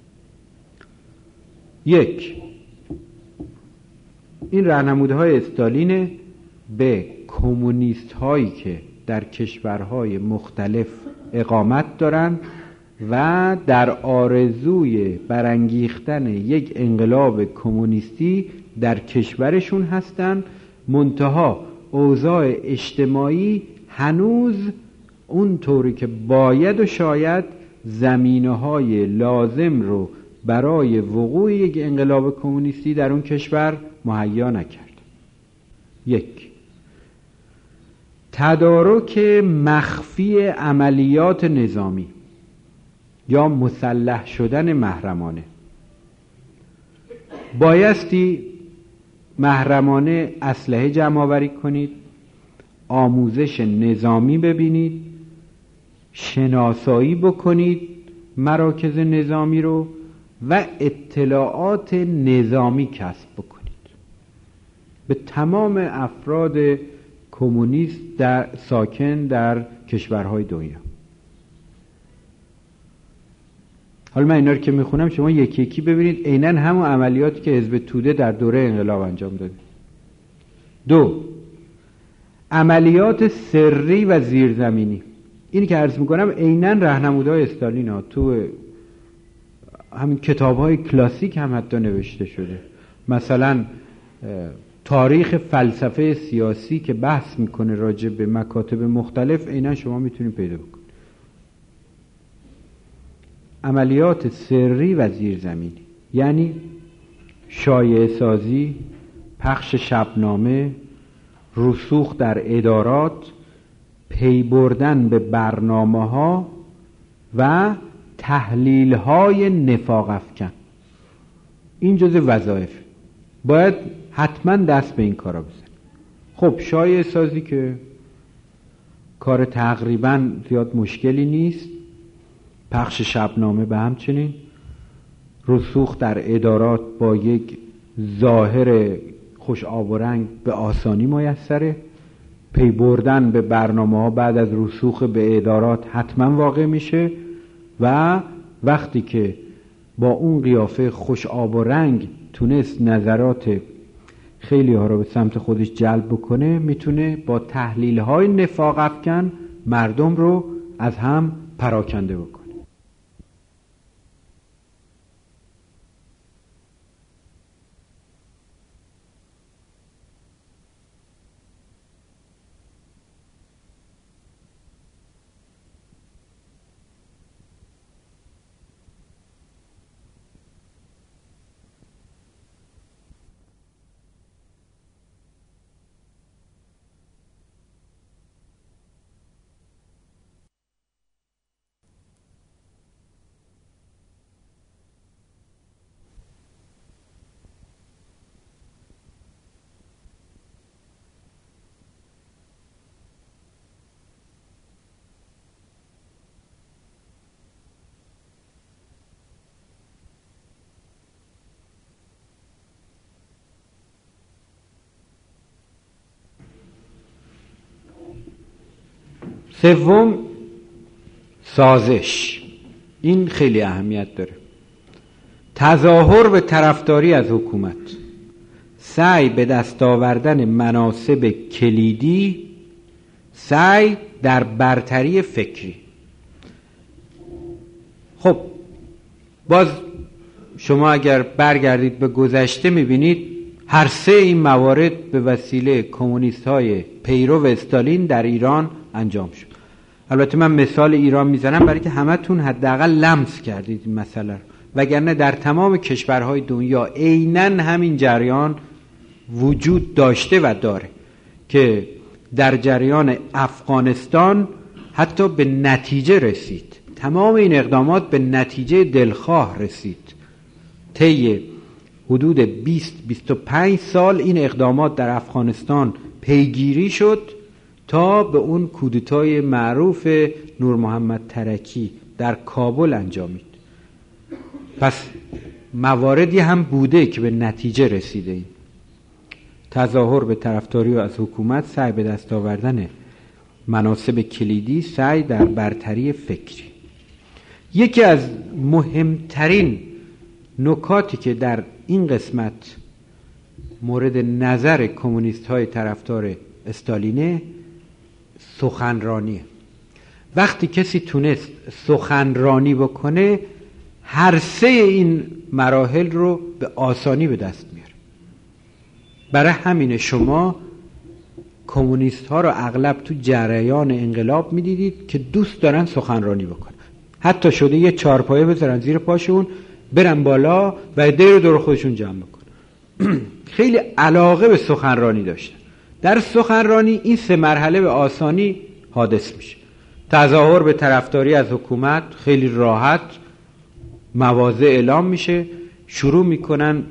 یک، این راهنمودهای استالین به کمونیست هایی که در کشورهای مختلف اقامت دارن و در آرزوی برانگیختن یک انقلاب کمونیستی در کشورشون هستن، منتها اوضاع اجتماعی هنوز اون طوری که باید و شاید زمینه‌های لازم رو برای وقوع یک انقلاب کمونیستی در اون کشور مهیا نکرد. یک، تدارک مخفی عملیات نظامی یا مسلح شدن محرمانه. بایستی محرمانه اسلحه جمع آوری کنید، آموزش نظامی ببینید، شناسایی بکنید مراکز نظامی رو و اطلاعات نظامی کسب بکنید به تمام افراد کمونیست در ساکن در کشورهای دنیا. حالا من اینا رو که میخونم شما یکی یکی ببینید، عیناً همون عملیاتی که حزب توده در دوره انقلاب انجام داده. دو، عملیات سری و زیرزمینی. اینی که عرض میکنم عیناً راهنمودهای استالین ها تو همین کتاب‌های کلاسیک هم حتی نوشته شده. مثلا تاریخ فلسفه سیاسی که بحث میکنه راجع به مکاتب مختلف، عیناً شما میتونید پیدا بکنید. عملیات سری و زیرزمینی یعنی شایعه سازی، پخش شبنامه، رسوخ در ادارات، پی بردن به برنامه ها و تحلیل های نفاق افکن. این جزء وظایف، باید حتما دست به این کارا بزن. خب شایعه سازی که کار تقریبا زیاد مشکلی نیست، پخش شبنامه به همچنین، رسوخ در ادارات با یک ظاهر خوش آب و رنگ به آسانی میسره، پی بردن به برنامه ها بعد از رسوخ به ادارات حتما واقع میشه و وقتی که با اون قیافه خوش آب و رنگ تونست نظرات خیلی ها رو به سمت خودش جلب بکنه، میتونه با تحلیل های نفاق افکن مردم رو از هم پراکنده بکنه. سوم، سازش. این خیلی اهمیت داره. تظاهر به طرفداری از حکومت، سعی به دست آوردن مناصب کلیدی، سعی در برتری فکری. خب باز شما اگر برگردید به گذشته میبینید هر سه این موارد به وسیله کمونیست های پیرو استالین در ایران انجام شد. البته من مثال ایران میزنم برای که همتون حداقل لمس کردید این مسئله رو، وگرنه در تمام کشورهای دنیا عیناً همین جریان وجود داشته و داره که در جریان افغانستان حتی به نتیجه رسید. تمام این اقدامات به نتیجه دلخواه رسید. طی حدود بیست تا بیست و پنج سال این اقدامات در افغانستان پیگیری شد تا به اون کودتای معروف نور محمد ترکی در کابل انجامید. پس مواردی هم بوده که به نتیجه رسیده. این تظاهر به طرفداری از حکومت، سعی به دست آوردن مناصب کلیدی، سعی در برتری فکری. یکی از مهمترین نکاتی که در این قسمت مورد نظر کمونیست های طرفدار استالینه سخنرانیه. وقتی کسی تونست سخنرانی بکنه هر سه این مراحل رو به آسانی به دست میاره. برای همین شما کمونیست ها رو اغلب تو جریان انقلاب میدیدید که دوست دارن سخنرانی بکنن، حتی شده یه چارپایه بذارن زیر پاشون برن بالا و ایده رو دور خودشون جمع بکنن. خیلی علاقه به سخنرانی داشتن. در سخنرانی این سه مرحله به آسانی حادث میشه. تظاهر به طرفداری از حکومت خیلی راحت مواضع اعلام میشه، شروع میکنن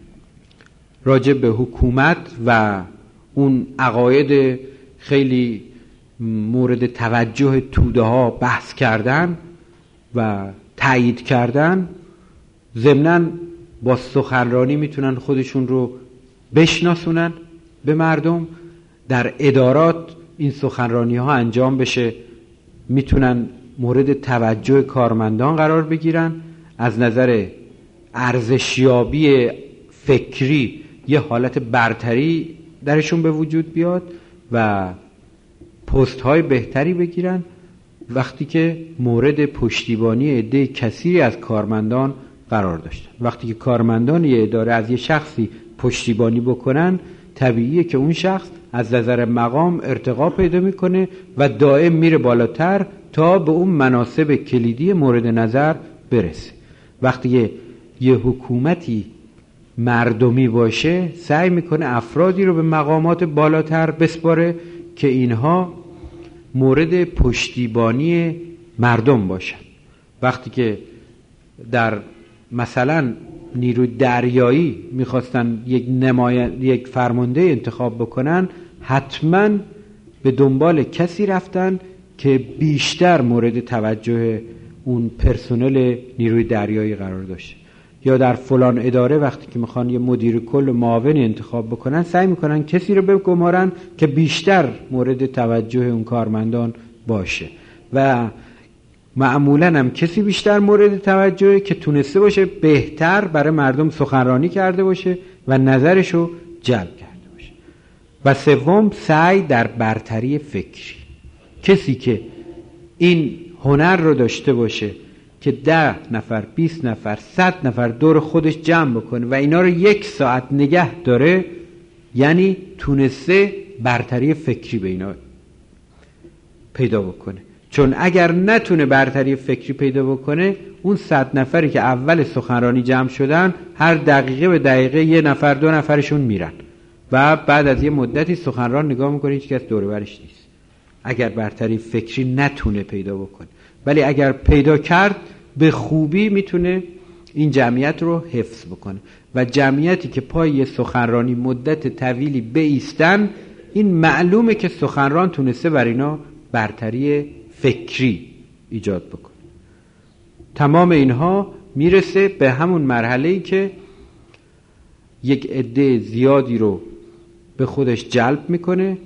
راجع به حکومت و اون عقاید خیلی مورد توجه توده ها بحث کردن و تایید کردن. ضمناً با سخنرانی میتونن خودشون رو بشناسونن به مردم. در ادارات این سخنرانی ها انجام بشه، میتونن مورد توجه کارمندان قرار بگیرن. از نظر ارزشیابی فکری یه حالت برتری درشون به وجود بیاد و پست های بهتری بگیرن. وقتی که مورد پشتیبانی عده کثیری از کارمندان قرار داشتن، وقتی که کارمندان یه اداره از یه شخصی پشتیبانی بکنن، طبیعیه که اون شخص از نظر مقام ارتقا پیدا میکنه و دائم میره بالاتر تا به اون مناصب کلیدی مورد نظر برسه. وقتی یه, یه حکومتی مردمی باشه، سعی میکنه افرادی رو به مقامات بالاتر بسپاره که اینها مورد پشتیبانی مردم باشن. وقتی که در مثلا نیروی دریایی میخواستن یک نماینده، یک فرمانده انتخاب بکنن، حتما به دنبال کسی رفتن که بیشتر مورد توجه اون پرسنل نیروی دریایی قرار داشته. یا در فلان اداره وقتی که میخوان یه مدیر کل معاون انتخاب بکنن، سعی میکنن کسی رو بگمارن که بیشتر مورد توجه اون کارمندان باشه و معمولاً هم کسی بیشتر مورد توجهه که تونسته باشه بهتر برای مردم سخنرانی کرده باشه و نظرشو جلب کرده باشه. و سوم، سعی در برتری فکری. کسی که این هنر رو داشته باشه که ده نفر، بیست نفر، صد نفر دور خودش جمع بکنه و اینا رو یک ساعت نگه داره، یعنی تونسته برتری فکری به اینا پیدا بکنه. چون اگر نتونه برتری فکری پیدا بکنه، اون صد نفری که اول سخنرانی جمع شدن هر دقیقه به دقیقه یه نفر دو نفرشون میرن و بعد از یه مدتی سخنران نگاه میکنه هیچ کس دور و برش نیست، اگر برتری فکری نتونه پیدا بکنه. ولی اگر پیدا کرد، به خوبی میتونه این جمعیت رو حفظ بکنه و جمعیتی که پای یه سخنرانی مدت طویلی بایستن، این معلومه که سخنران تونسته بر اینا برتری فکری ایجاد بکنه. تمام اینها میرسه به همون مرحله‌ای که یک عده زیادی رو به خودش جلب میکنه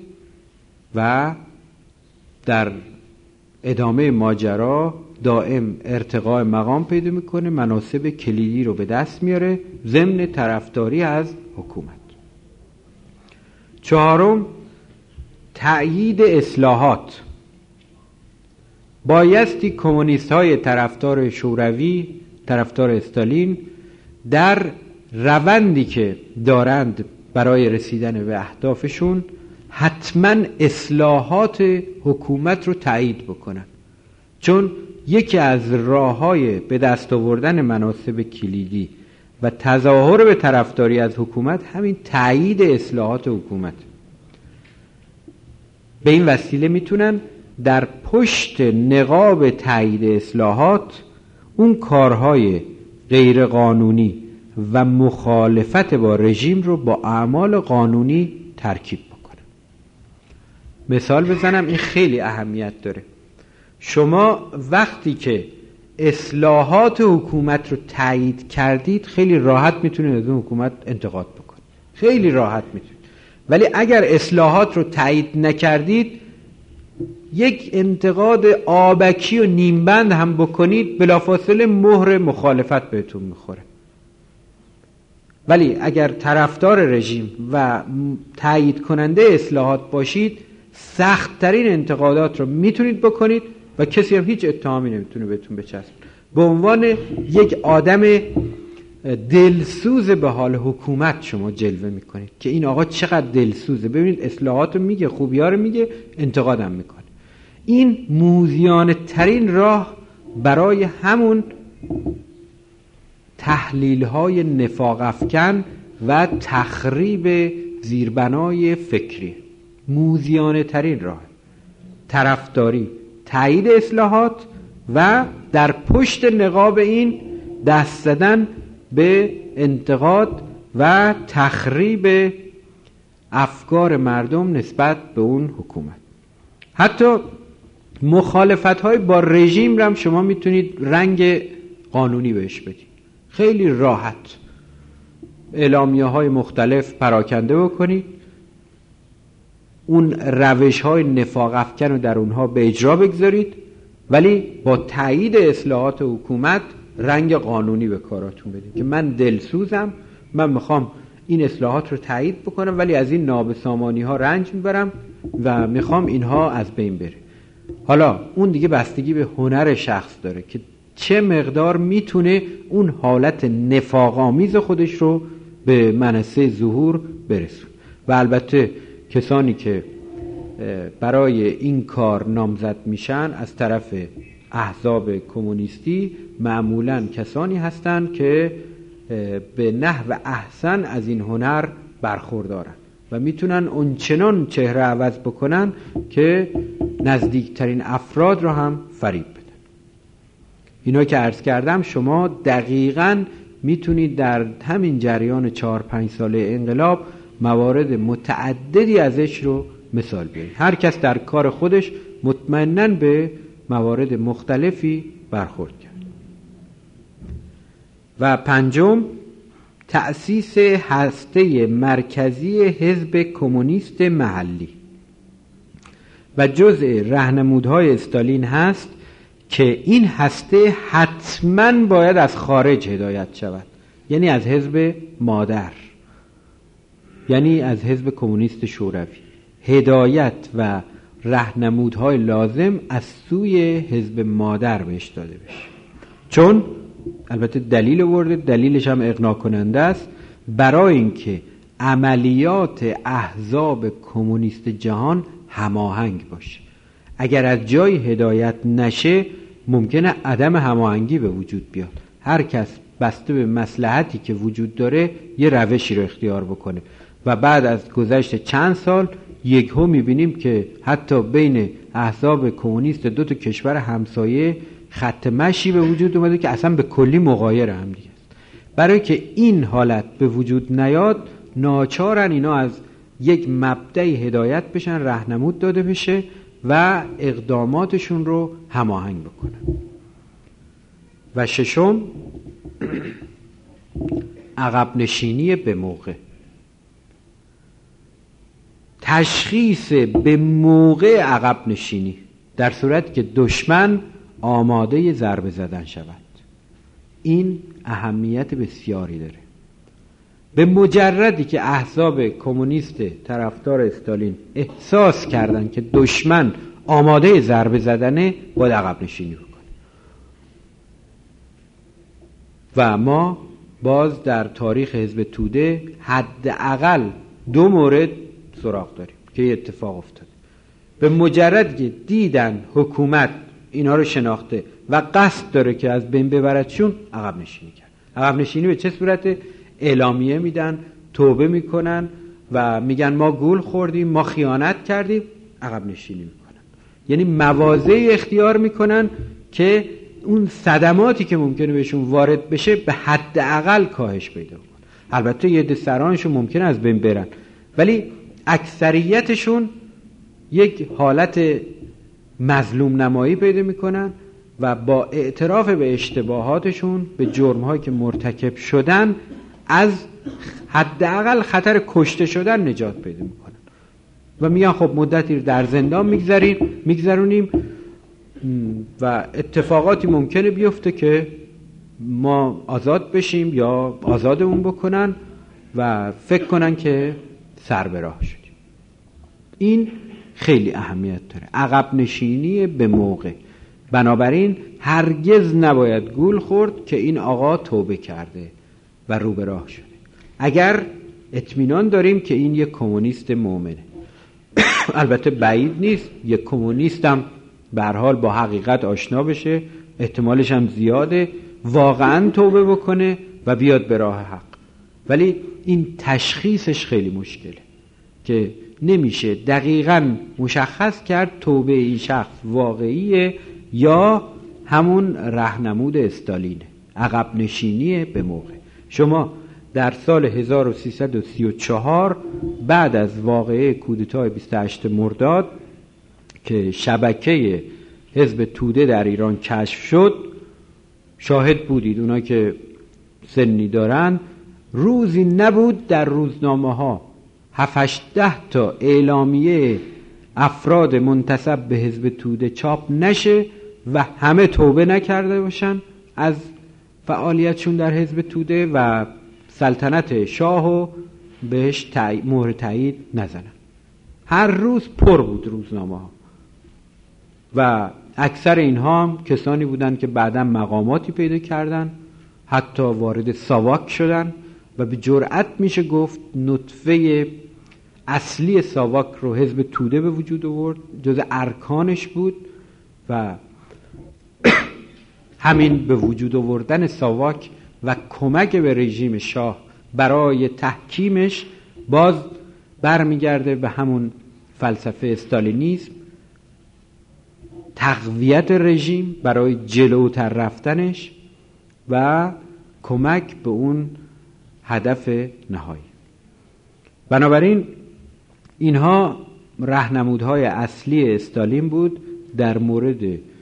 و در ادامه ماجرا دائم ارتقاء مقام پیدا میکنه، مناصب کلیدی رو به دست میاره ضمن طرفداری از حکومت. چهارم، تأیید اصلاحات. بایستی کمونیست های طرفدار شوروی، طرفدار استالین، در روندی که دارند برای رسیدن به اهدافشون حتما اصلاحات حکومت رو تأیید بکنن، چون یکی از راه‌های به دست آوردن مناصب کلیدی و تظاهر به طرفداری از حکومت همین تأیید اصلاحات حکومت. به این وسیله میتونن در پشت نقاب تأیید اصلاحات اون کارهای غیر قانونی و مخالفت با رژیم رو با اعمال قانونی ترکیب بکنن. مثال بزنم، این خیلی اهمیت داره. شما وقتی که اصلاحات حکومت رو تایید کردید، خیلی راحت میتونید از اون حکومت انتقاد بکنید، خیلی راحت میتونید. ولی اگر اصلاحات رو تایید نکردید، یک انتقاد آبکی و نیمبند هم بکنید، بلافاصله مهر مخالفت بهتون میخوره. ولی اگر طرفدار رژیم و تایید کننده اصلاحات باشید، سخت‌ترین انتقادات رو میتونید بکنید و کسی هم هیچ اتهامی نمیتونه بهتون بچسبه. به عنوان یک آدم دلسوز به حال حکومت شما جلوه میکنید که این آقا چقدر دلسوزه. ببینید اصلاحات رو میگه، خوبی‌ها رو میگه، انتقادم میکنه. این موذیانه ترین راه برای همون تحلیل های نفاق افکن و تخریب زیربنای فکری. موذیانه ترین راه طرفداری، تایید اصلاحات و در پشت نقاب این دست زدن به انتقاد و تخریب افکار مردم نسبت به اون حکومت. حتی مخالفت های با رژیم رو هم شما میتونید رنگ قانونی بهش بدید، خیلی راحت اعلامیه های مختلف پراکنده بکنید، اون روش های نفاق افکن رو در اونها به اجرا بگذارید، ولی با تایید اصلاحات حکومت رنگ قانونی به کاراتون بدید که من دلسوزم، من میخوام این اصلاحات رو تایید بکنم ولی از این نابسامانی ها رنج میبرم و میخوام اینها از بین بره. حالا اون دیگه بستگی به هنر شخص داره که چه مقدار میتونه اون حالت نفاق آمیز خودش رو به منصه ظهور برسون. و البته کسانی که برای این کار نامزد میشن از طرف احزاب کمونیستی معمولاً کسانی هستند که به نحو احسن از این هنر برخوردارن و میتونن اونچنان چهره عوض بکنن که نزدیکترین افراد رو هم فریب بدن. اینا که عرض کردم شما دقیقاً میتونید در همین جریان چهار پنج ساله انقلاب موارد متعددی ازش رو مثال بیارید. هر کس در کار خودش مطمئناً به موارد مختلفی برخورد کرد. و پنجم، تأسیس هسته مرکزی حزب کمونیست محلی و جزء راهنمودهای استالین هست که این هسته حتماً باید از خارج هدایت شود، یعنی از حزب مادر، یعنی از حزب کمونیست شوروی. هدایت و راهنمودهای لازم از سوی حزب مادر بهش داده بشه، چون البته دلیل آورده، دلیلش هم اقناع کننده است، برای اینکه عملیات احزاب کمونیست جهان هماهنگ باشه. اگر از جای هدایت نشه ممکنه عدم هماهنگی به وجود بیاد. هر کس بسته به مصلحتی که وجود داره یه روشی رو اختیار بکنه و بعد از گذشت چند سال یکهو میبینیم که حتی بین احزاب کمونیست دو تا کشور همسایه خط مشی به وجود اومده که اصلا به کلی مغایر هم دیگه است. برای که این حالت به وجود نیاد ناچارن اینا از یک مبدأی هدایت بشن، راهنمود داده بشه و اقداماتشون رو هماهنگ بکنن. و ششم، عقب نشینی به موقع. تشخیص به موقع عقب نشینی در صورت که دشمن آماده ضربه زدن شود. این اهمیت بسیاری داره. به مجردی که احزاب کمونیست طرفدار استالین احساس کردن که دشمن آماده ضربه زدنه، باید عقب نشینی بکنه. و ما باز در تاریخ حزب توده حداقل دو مورد سراغ داریم که اتفاق افتاد. به مجرد که دیدن حکومت اینا رو شناخته و قصد داره که از بین ببردشون، عقب نشینی کرد. عقب نشینی به چه صورت؟ اعلامیه میدن، توبه میکنن و میگن ما گول خوردیم، ما خیانت کردیم، عقب نشینی میکنن. یعنی مواضعی اختیار میکنن که اون صدماتی که ممکنه بهشون وارد بشه به حداقل کاهش پیدا کنه. البته یه عده سرانشون ممکنه از بین برن، ولی اکثریتشون یک حالت مظلوم نمایی پیدا میکنن و با اعتراف به اشتباهاتشون، به جرم‌هایی که مرتکب شدن، از حداقل خطر کشته شدن نجات پیدا میکنن و میگن خب مدتی در زندان میگذاریم میگذرونیم و اتفاقاتی ممکنه بیفته که ما آزاد بشیم یا آزادمون بکنن و فکر کنن که سر به راه شدیم. این خیلی اهمیت داره، عقب نشینی به موقع. بنابراین هرگز نباید گول خورد که این آقا توبه کرده و رو به راه شده. اگر اطمینان داریم که این یک کمونیست مؤمنه، البته بعید نیست یک کمونیست هم به هر حال با حقیقت آشنا بشه، احتمالش هم زیاده واقعا توبه بکنه و بیاد به راه حق، ولی این تشخیصش خیلی مشکله که نمیشه دقیقاً مشخص کرد توبه این شخص واقعیه یا همون راهنمود استالینه، عقب نشینیه به موقع. شما در سال هزار و سیصد و سی و چهار بعد از واقعه کودتای بیست و هشتم مرداد که شبکه حزب توده در ایران کشف شد شاهد بودید. اونا که سنی دارن روزی نبود در روزنامه ها هفت هشت ده تا اعلامیه افراد منتسب به حزب توده چاپ نشه و همه توبه نکرده باشن از فعالیتشون در حزب توده و سلطنت شاهو بهش تای... مهر تایید نزنن. هر روز پر بود روزنامه ها و اکثر اینها هم کسانی بودند که بعداً مقاماتی پیدا کردن، حتی وارد ساواک شدن و به جرأت میشه گفت نطفه اصلی ساواک رو حزب توده به وجود آورد، جز ارکانش بود و همین به وجود آوردن ساواک و کمک به رژیم شاه برای تحکیمش باز برمیگرده به همون فلسفه استالینیسم، تقویت رژیم برای جلوتر رفتنش و کمک به اون هدف نهایی. بنابراین اینها راهنمودهای اصلی استالین بود در مورد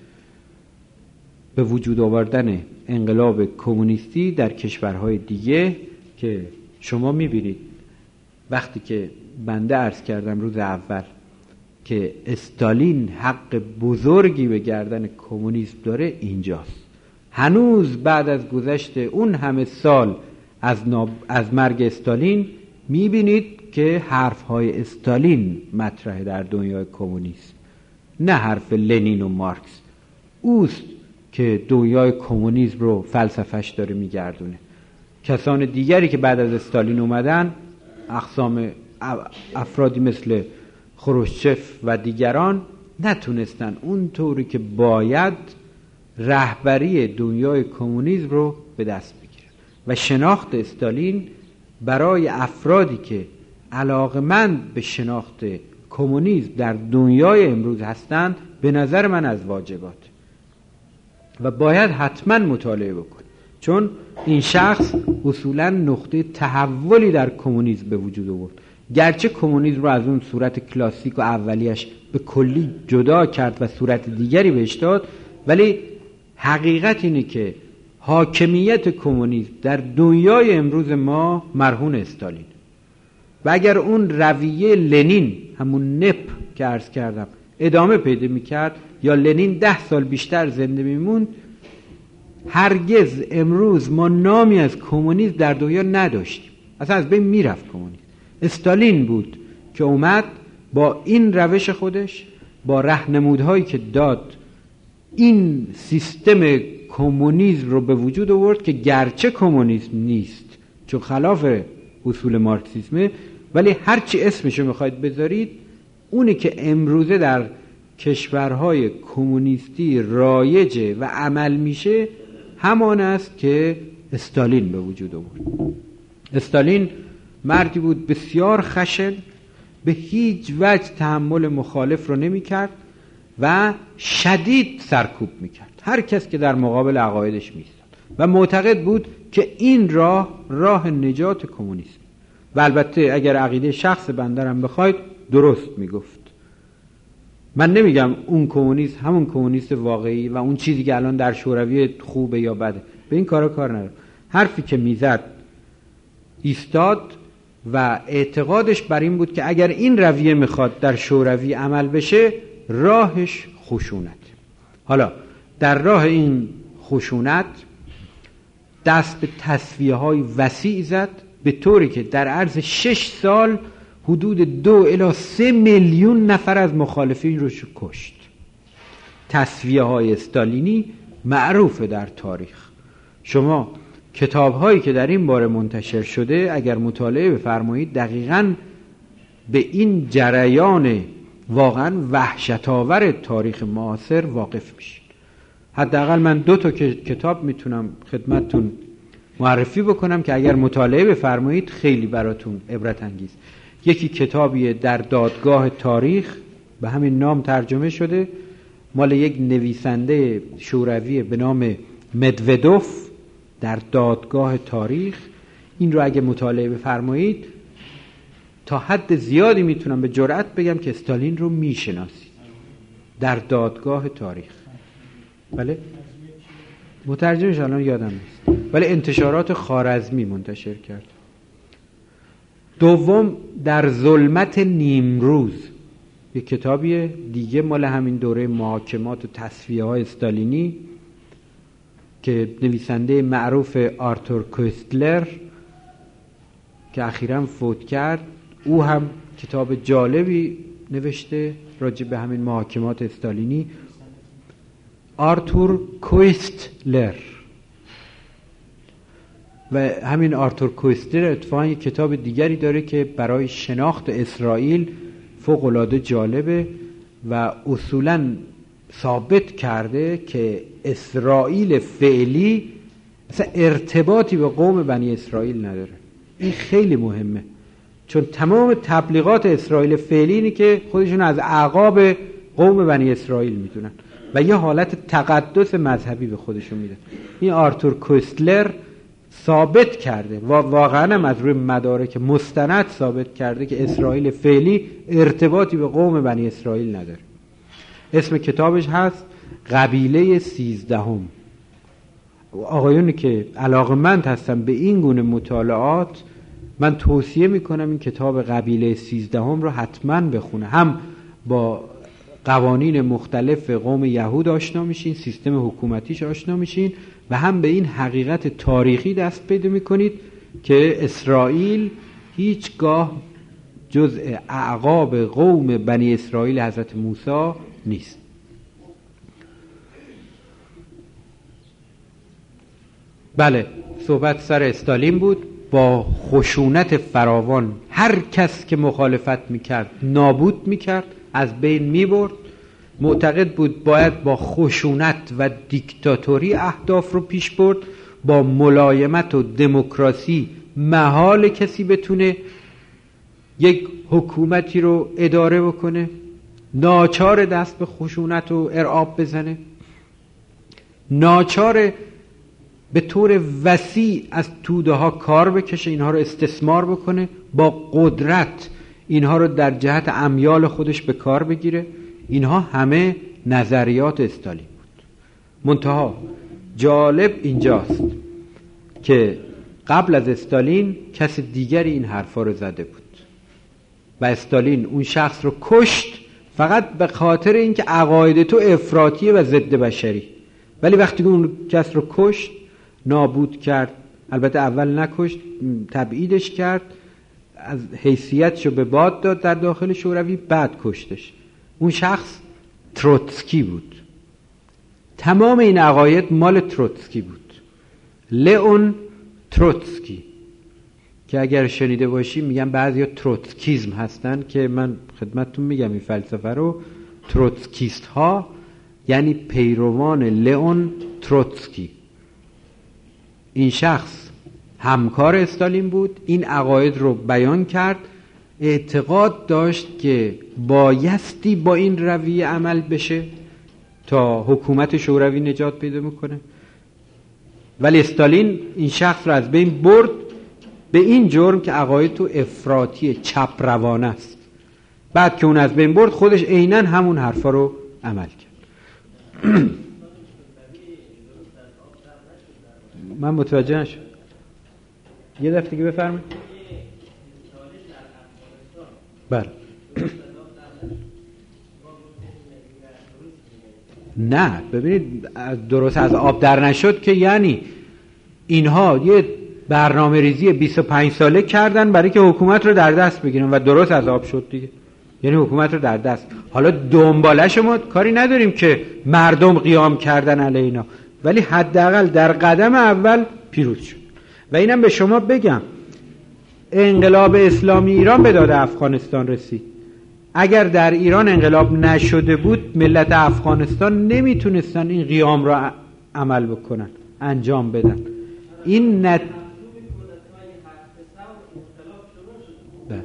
به وجود آوردن انقلاب کمونیستی در کشورهای دیگه که شما میبینید وقتی که بنده عرض کردم روز اول که استالین حق بزرگی به گردن کمونیسم داره اینجاست. هنوز بعد از گذشت اون همه سال از, ناب... از مرگ استالین میبینید که حرفهای استالین مطرحه در دنیای کمونیسم، نه حرف لنین و مارکس. اوست که دنیای کمونیسم رو فلسفهش داره میگردونه. کسان دیگری که بعد از استالین اومدن، اقسام افرادی مثل خروشچف و دیگران، نتونستن اونطوری که باید رهبری دنیای کمونیسم رو به دست بگیرن و شناخت استالین برای افرادی که علاقمند به شناخت کمونیسم در دنیای امروز هستند به نظر من از واجبات و باید حتما مطالعه بکن، چون این شخص اصولا نقطه تحولی در کمونیسم به وجود آورد. گرچه کمونیسم رو از اون صورت کلاسیک و اولیش به کلی جدا کرد و صورت دیگری بهش داد، ولی حقیقت اینه که حاکمیت کمونیسم در دنیای امروز ما مرهون استالین و اگر اون رویه لنین، همون نپ که عرض کردم، ادامه پیدا میکرد یا لنین ده سال بیشتر زنده میموند، هرگز امروز ما نامی از کمونیسم در دنیا نداشتیم، اصلا از بین میرفت کمونیسم. استالین بود که اومد با این روش خودش، با راهنمودهایی که داد، این سیستم کمونیسم رو به وجود آورد که گرچه کمونیسم نیست چون خلاف اصول مارکسیسمه، ولی هرچی اسمشو میخواید بذارید، اونی که امروزه در کشورهای کمونیستی رایجه و عمل میشه همان است که استالین به وجود آورد. استالین مردی بود بسیار خشن، به هیچ وجه تحمل مخالف رو نمی کرد و شدید سرکوب می کرد هر کس که در مقابل عقایدش می ایستاد و معتقد بود که این راه راه نجات کمونیسم. و البته اگر عقیده شخص بندرم بخواید درست می گفت. من نمیگم اون کمونیست همون کمونیست واقعی و اون چیزی که الان در شوروی خوبه یا بده، به این کارا کار ندارم. حرفی که میزد ایستاد و اعتقادش بر این بود که اگر این رویه میخواد در شوروی عمل بشه، راهش خشونت. حالا در راه این خشونت دست به تصفیه های وسیع زد، به طوری که در عرض شش سال حدود دو الی سه میلیون نفر از مخالفین رو کشت. تصفیه های استالینی معروفه در تاریخ. شما کتاب هایی که در این باره منتشر شده اگر مطالعه بفرمایید دقیقاً به این جریان واقعاً وحشت‌آور تاریخ معاصر واقف میشید. حداقل من دو تا کتاب میتونم خدمتتون معرفی بکنم که اگر مطالعه بفرمایید خیلی براتون عبرت انگیز. یکی کتابیه در دادگاه تاریخ، به همین نام ترجمه شده، مال یک نویسنده شوروی به نام مدودوف، در دادگاه تاریخ. این رو اگه مطالعه بفرمایید تا حد زیادی میتونم به جرئت بگم که استالین رو میشناسید. در دادگاه تاریخ، بله مترجمش الان یادم نیست، ولی انتشارات خوارزمی منتشر کرد. دوم در ظلمت نیمروز، یک کتابی دیگه مال همین دوره محاکمات و تصفیه های استالینی که نویسنده معروف آرتور کوستلر که اخیراً فوت کرد، او هم کتاب جالبی نوشته راجع به همین محاکمات استالینی. آرتور کوستلر و همین آرتور کوستلر اتفاقاً یک کتاب دیگری داره که برای شناخت اسرائیل فوق‌العاده جالبه و اصولاً ثابت کرده که اسرائیل فعلی اصلا ارتباطی به قوم بنی اسرائیل نداره. این خیلی مهمه، چون تمام تبلیغات اسرائیل فعلی اینه که خودشون از اعقاب قوم بنی اسرائیل میدونن و یه حالت تقدس مذهبی به خودشون میدن. این آرتور کوستلر ثابت کرده و واقعا هم از روی مدارک مستند ثابت کرده که اسرائیل فعلی ارتباطی به قوم بنی اسرائیل نداره. اسم کتابش هست قبیله سیزدهم. آقایونی که علاقمند هستن به این گونه مطالعات، من توصیه میکنم این کتاب قبیله سیزدهم رو حتما بخونه. هم با قوانین مختلف قوم یهود آشنا میشین، سیستم حکومتیش آشنا میشین و هم به این حقیقت تاریخی دست پیدا میکنید که اسرائیل هیچگاه جزء اعقاب قوم بنی اسرائیل حضرت موسی نیست. بله، صحبت سر استالین بود. با خشونت فراوان هر کس که مخالفت میکرد نابود میکرد، از بین میبرد. معتقد بود باید با خشونت و دیکتاتوری اهداف رو پیش برد. با ملایمت و دموکراسی محال کسی بتونه یک حکومتی رو اداره بکنه. ناچار دست به خشونت و ارعاب بزنه، ناچار به طور وسیع از توده ها کار بکشه، اینها رو استثمار بکنه، با قدرت اینها رو در جهت امیال خودش به کار بگیره. اینها همه نظریات استالین بود. منتها جالب اینجاست که قبل از استالین کس دیگری این حرفا رو زده بود و استالین اون شخص رو کشت فقط به خاطر اینکه عقاید تو افراطیه و ضد بشری. ولی وقتی که اون کس رو کشت، نابود کرد، البته اول نکشت، تبعیدش کرد، از حیثیتشو به باد داد در داخل شوروی، بعد کشتش. اون شخص تروتسکی بود. تمام این عقاید مال تروتسکی بود. لئون تروتسکی که اگر شنیده باشی میگن بعضیا تروتسکیزم هستن، که من خدمتتون میگم این فلسفه رو. تروتسکیست ها یعنی پیروان لئون تروتسکی. این شخص همکار استالین بود، این عقاید رو بیان کرد، اعتقاد داشت که بایستی با این رویه عمل بشه تا حکومت شوروی نجات پیدا میکنه. ولی استالین این شخص رو از بین برد به این جرم که عقاید تو افراطی چپ روانه است. بعد که اون از بین برد، خودش عیناً همون حرفا رو عمل کرد. من متوجه نشدم. یه دفعه دیگه بفرمایید. بله. نه ببینید، درست از آب در نشد که یعنی اینها یه برنامه ریزی بیست و پنج ساله کردن برای که حکومت رو در دست بگیرن و درست از آب شد دیگه. یعنی حکومت رو در دست. حالا دنبالش ما کاری نداریم که مردم قیام کردن علیه اینا، ولی حداقل در قدم اول پیروز شد. و اینم به شما بگم انقلاب اسلامی ایران به داد افغانستان رسید. اگر در ایران انقلاب نشده بود ملت افغانستان نمیتونستن این قیام را عمل بکنن، انجام بدن. این نت... بله.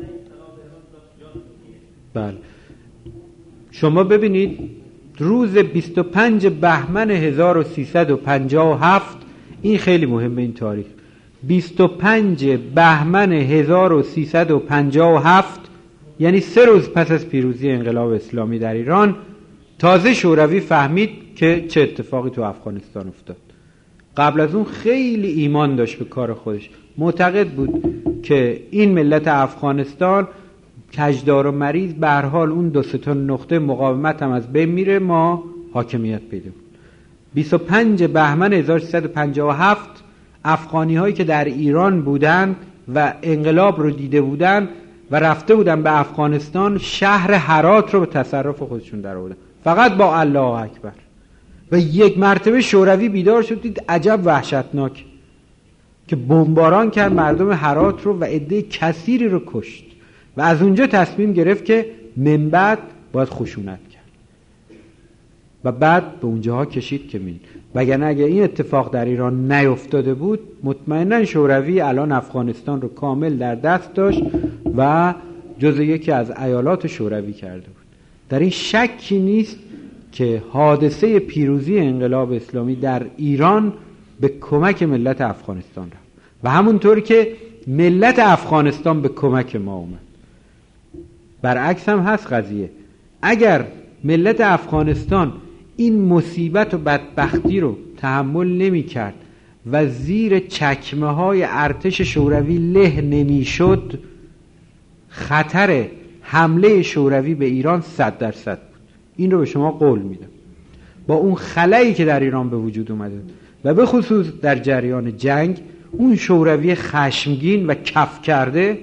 بله. شما ببینید روز بیست و پنج بهمن هزار و سیصد و پنجاه و هفت، این خیلی مهمه این تاریخ، بیست و پنج بهمن هزار و سیصد و پنجاه و هفت، یعنی سه روز پس از پیروزی انقلاب اسلامی در ایران، تازه شوروی فهمید که چه اتفاقی تو افغانستان افتاد. قبل از اون خیلی ایمان داشت به کار خودش، معتقد بود که این ملت افغانستان کجدار و مریض به هر حال اون دو سه تا نقطه مقاومت هم از بین میره، ما حاکمیت پیدا کنیم. بیست و پنج بهمن هزار و سیصد و پنجاه و هفت افغانی هایی که در ایران بودند و انقلاب رو دیده بودند و رفته بودن به افغانستان، شهر هرات رو به تصرف خودشون در آوردن، فقط با الله اکبر. و یک مرتبه شوروی بیدار شد، دید عجب وحشتناک، که بمباران کرد مردم هرات رو و عده کثیری رو کشت و از اونجا تصمیم گرفت که من بعد باید خشونت کرد و بعد به اونجاها کشید که من وگرنه اگه این اتفاق در ایران نیفتاده بود مطمئنا شوروی الان افغانستان رو کامل در دست داشت و جزء یکی از ایالات شوروی کرده بود. در این شکی نیست که حادثه پیروزی انقلاب اسلامی در ایران به کمک ملت افغانستان رفت و همونطور که ملت افغانستان به کمک ما اومد. برعکس هم هست قضیه. اگر ملت افغانستان این مصیبت و بدبختی رو تحمل نمی کرد و زیر چکمه های ارتش شوروی له نمی شد، خطر حمله شوروی به ایران صد درصد بود. این رو به شما قول میدم. با اون خلایی که در ایران به وجود اومده و به خصوص در جریان جنگ، اون شوروی خشمگین و کف کرده،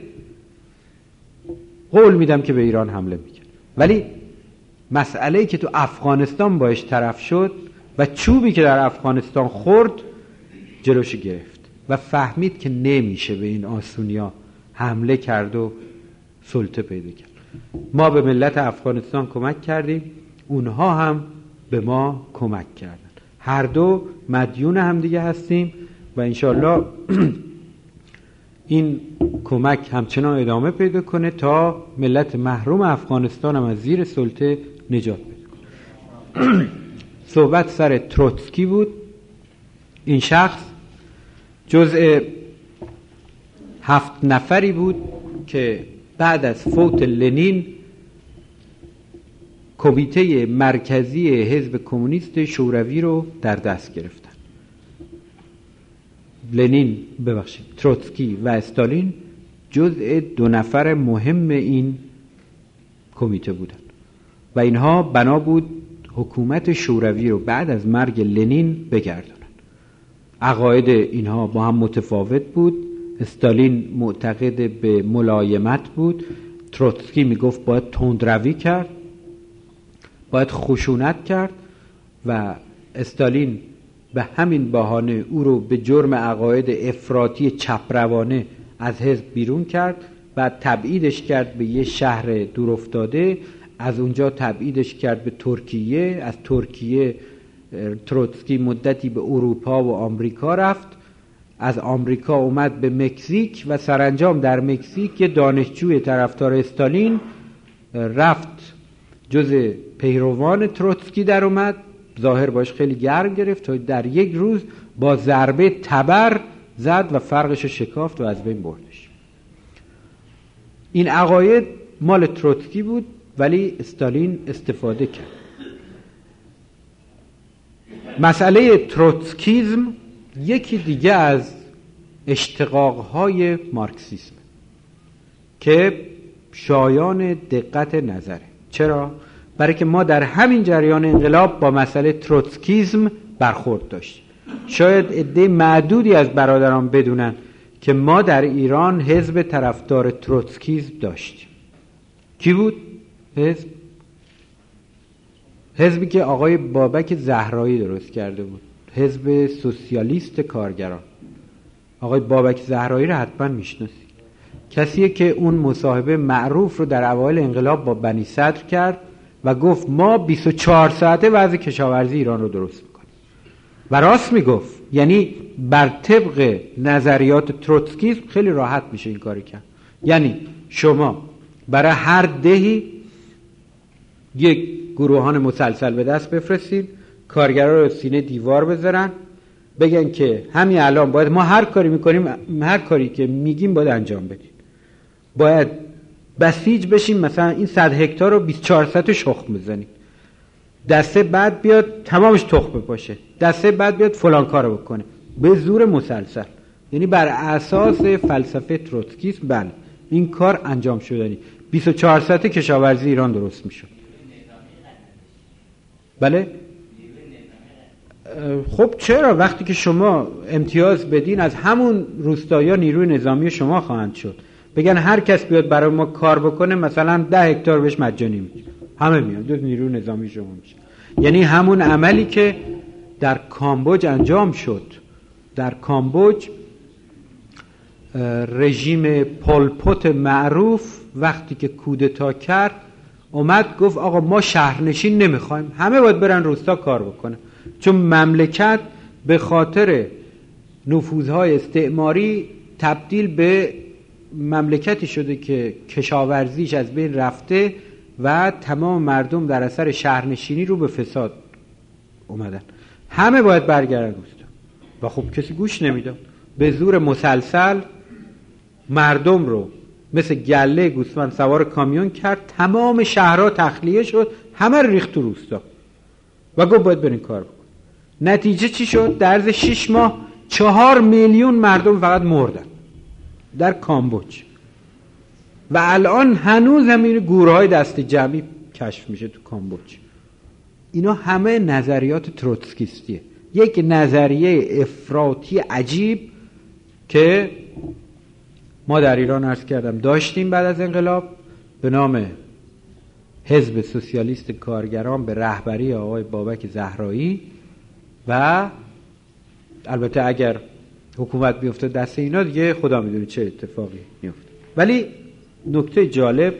قول میدم که به ایران حمله میکرد. ولی مسئله‌ای که تو افغانستان باش طرف شد و چوبی که در افغانستان خورد جلوش گرفت و فهمید که نمیشه به این آسونیا حمله کرد و سلطه پیدا کرد. ما به ملت افغانستان کمک کردیم، اونها هم به ما کمک کردن. هر دو مدیون هم دیگه هستیم و انشالله این کمک همچنان ادامه پیدا کنه تا ملت محروم افغانستان هم از زیر سلطه نجات پیدا کنه. صحبت سر تروتسکی بود. این شخص جزء هفت نفری بود که بعد از فوت لنین کمیته مرکزی حزب کمونیست شوروی رو در دست گرفتن. لنین ببخشید تروتسکی و استالین جزء دو نفر مهم این کمیته بودن و اینها بنا بود حکومت شوروی رو بعد از مرگ لنین بگردانن. عقاید اینها با هم متفاوت بود. استالین معتقد به ملایمت بود، تروتسکی میگفت باید تندروی کرد، باید خشونت کرد و استالین به همین بهانه او رو به جرم عقاید افراطی چپروانه از حزب بیرون کرد، بعد تبعیدش کرد به یه شهر دورافتاده، از اونجا تبعیدش کرد به ترکیه، از ترکیه تروتسکی مدتی به اروپا و آمریکا رفت، از آمریکا اومد به مکزیک و سرانجام در مکزیک یه دانشجوی طرفدار استالین رفت جز پیروان تروتسکی در اومد، ظاهر باش خیلی گرم گرفت تا در یک روز با ضربه تبر زد و فرقش شکافت و از بین بردش. این عقاید مال تروتسکی بود ولی استالین استفاده کرد. مسئله تروتسکیزم یکی دیگه از اشتقاق‌های مارکسیسم که شایان دقت نظره. چرا؟ برای که ما در همین جریان انقلاب با مسئله تروتسکیزم برخورد داشتیم. شاید عده معدودی از برادران بدونن که ما در ایران حزب طرفدار تروتسکیزم داشتیم. کی بود؟ حزب حزبی که آقای بابک زهرایی درست کرده بود، حزب سوسیالیست کارگران. آقای بابک زهرایی رو حتما میشناسید. کسیه که اون مصاحبه معروف رو در اوایل انقلاب با بنی صدر کرد و گفت ما بیست و چهار ساعته وضع کشاورزی ایران رو درست میکنیم و راست میگفت. یعنی بر طبق نظریات تروتسکیسم خیلی راحت میشه این کاری کرد. یعنی شما برای هر دهی یک گروهان مسلسل به دست بفرستید، کارگرها رو سینه دیوار بذارن، بگن که همین الان باید ما هر کاری میکنیم، هر کاری که میگیم باید انجام بدیم، باید بسیج بشیم، مثلا این صد هکتار رو بیست و چهار ساعت شخم بزنیم، دسته بعد بیاد تمامش تخم بپاشه، دسته بعد بیاد فلان کارو بکنه، به زور مسلسل. یعنی بر اساس فلسفه تروتسکیسم بله این کار انجام شدنی. بیست و چهار ساعت کشاورزی ایران درست میشد. بله خب چرا؟ وقتی که شما امتیاز بدین از همون روستایا نیروی نظامی شما خواهند شد. بگن هر کس بیاد برای ما کار بکنه مثلا ده هکتار بهش مجانی میشه، همه میان جز نیروی نظامی شما میشه. یعنی همون عملی که در کامبوج انجام شد. در کامبوج رژیم پل پوت معروف وقتی که کودتا کرد اومد گفت آقا ما شهرنشین نمیخوایم، همه باید برن روستا کار بکنه، چون مملکت به خاطر نفوذهای استعماری تبدیل به مملکتی شده که کشاورزیش از بین رفته و تمام مردم در اثر شهرنشینی رو به فساد اومدن، همه باید برگردن روستا. و خب کسی گوش نمیداد، به زور مسلسل مردم رو مثل گله گوسفند سوار کامیون کرد، تمام شهرها تخلیه شد، همه رو ریخت تو روستا و گفت باید برین کار بکن. نتیجه چی شد؟ در عرض شش ماه چهار میلیون مردم فقط مردن در کامبوج و الان هنوز همین گورهای دست جمعی کشف میشه تو کامبوج. اینا همه نظریات تروتسکیستیه، یک نظریه افراطی عجیب که ما در ایران عرض کردم داشتیم بعد از انقلاب به نام حزب سوسیالیست کارگران به رهبری آقای بابک زهرایی و البته اگر حکومت بیفته دست اینا دیگه خدا میدونه چه اتفاقی میفته. ولی نکته جالب،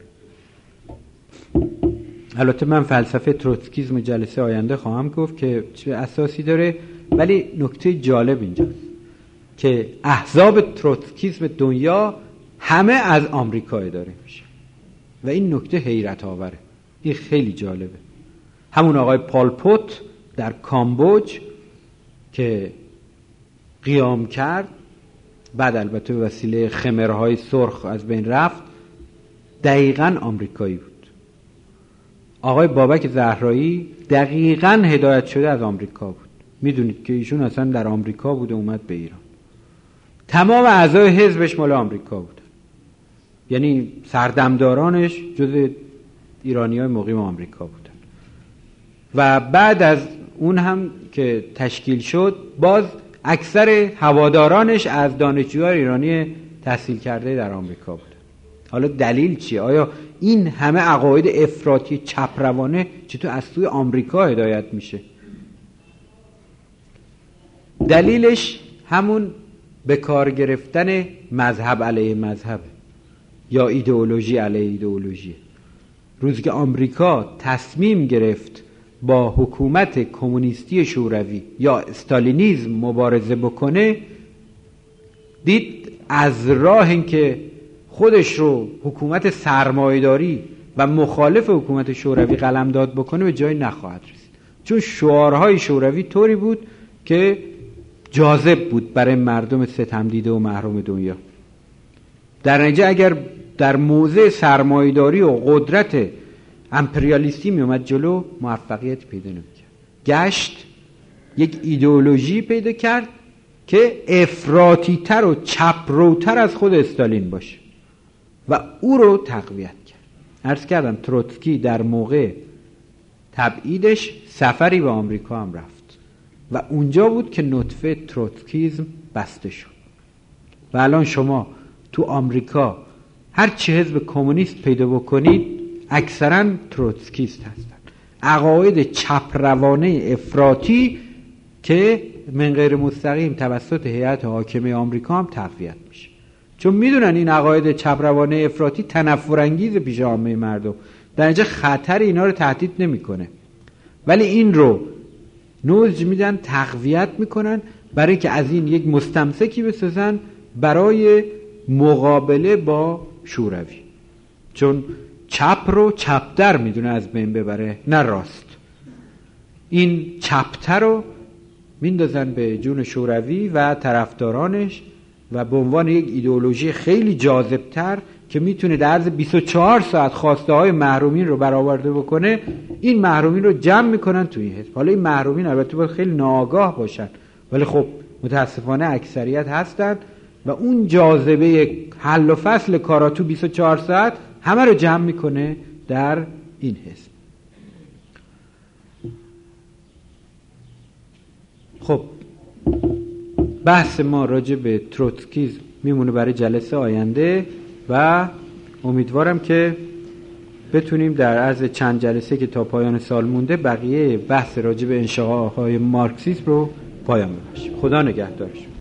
البته من فلسفه تروتسکیسم جلسه آینده خواهم گفت که چه اساسی داره، ولی نکته جالب اینجاست که احزاب تروتسکیسم دنیا همه از آمریکا اداره میشه و این نکته حیرت آوره، این خیلی جالبه. همون آقای پال پوت در کامبوج که قیام کرد، بعد البته به وسیله خمرهای سرخ از بین رفت، دقیقاً آمریکایی بود. آقای بابک زهرایی دقیقاً هدایت شده از آمریکا بود. میدونید که ایشون اصلا در آمریکا بوده اومد به ایران. تمام اعضای حزبش مال آمریکا بودن، یعنی سردمدارانش جز ایرانی‌های مقیم آمریکا بودن. و بعد از اون هم که تشکیل شد باز اکثر هوادارانش از دانشجویان ایرانی تحصیل کرده در آمریکا بودن. حالا دلیل چیه؟ آیا این همه عقاید افراطی چپروانه چطور از سوی آمریکا هدایت میشه؟ دلیلش همون به کار گرفتن مذهب علیه مذهب یا ایدئولوژی علیه ایدئولوژی. روزی که آمریکا تصمیم گرفت با حکومت کمونیستی شوروی یا استالینیزم مبارزه بکنه، دید از راه این که خودش رو حکومت سرمایه‌داری و مخالف حکومت شوروی قلمداد بکنه به جای نخواهد رسید، چون شعارهای شوروی طوری بود که جاذب بود برای مردم ستم دیده و محروم دنیا. در نتیجه اگر در موضع سرمایه‌داری و قدرت امپریالیستی می اومد جلو، موفقیت پیدا نمی‌کرد. گشت یک ایدئولوژی پیدا کرد که افراطی تر و چپروتر از خود استالین باشه و او رو تقویت کرد. عرض کردم تروتسکی در موقع تبعیدش سفری به آمریکا هم رفت و اونجا بود که نطفه تروتسکیزم بسته شد و الان شما تو آمریکا هر چه حزب کمونیست پیدا بکنید اکثرا تروتسکیست هستن، عقاید چپروانه افراطی که من غیر مستقیم توسط هیئت حاکمه آمریکا هم تقویت میشه، چون میدونن این عقاید چپروانه افراطی تنفرانگیز پیش عامه مردم، در اینجا خطر اینا رو تهدید نمیکنه، ولی این رو نوج میدن، تقویت میکنن برای اینکه از این یک مستمسکی بسازن برای مقابله با شوروی، چون چپ رو چپتر میدونه از بین ببره، نه راست. این چپتر رو میندازن به جون شوروی و طرفدارانش و به عنوان یک ایدئولوژی خیلی جاذبتر که میتونه در عرض بیست و چهار ساعت خواسته های محرومین رو برآورده بکنه، این محرومین رو جمع میکنن توی این حزب. حالا این محرومین البته باید خیلی ناآگاه باشن، ولی خب متاسفانه اکثریت هستن و اون جاذبه حل و فصل کارا تو بیست و چهار ساعت همه رو جمع میکنه در این حزب. خب بحث ما راجع به تروتسکیزم میمونه برای جلسه آینده و امیدوارم که بتونیم در عرض چند جلسه که تا پایان سال مونده بقیه بحث راجع به انشاءهای مارکسیسم رو پایان ببخشیم. خدا نگهدارش.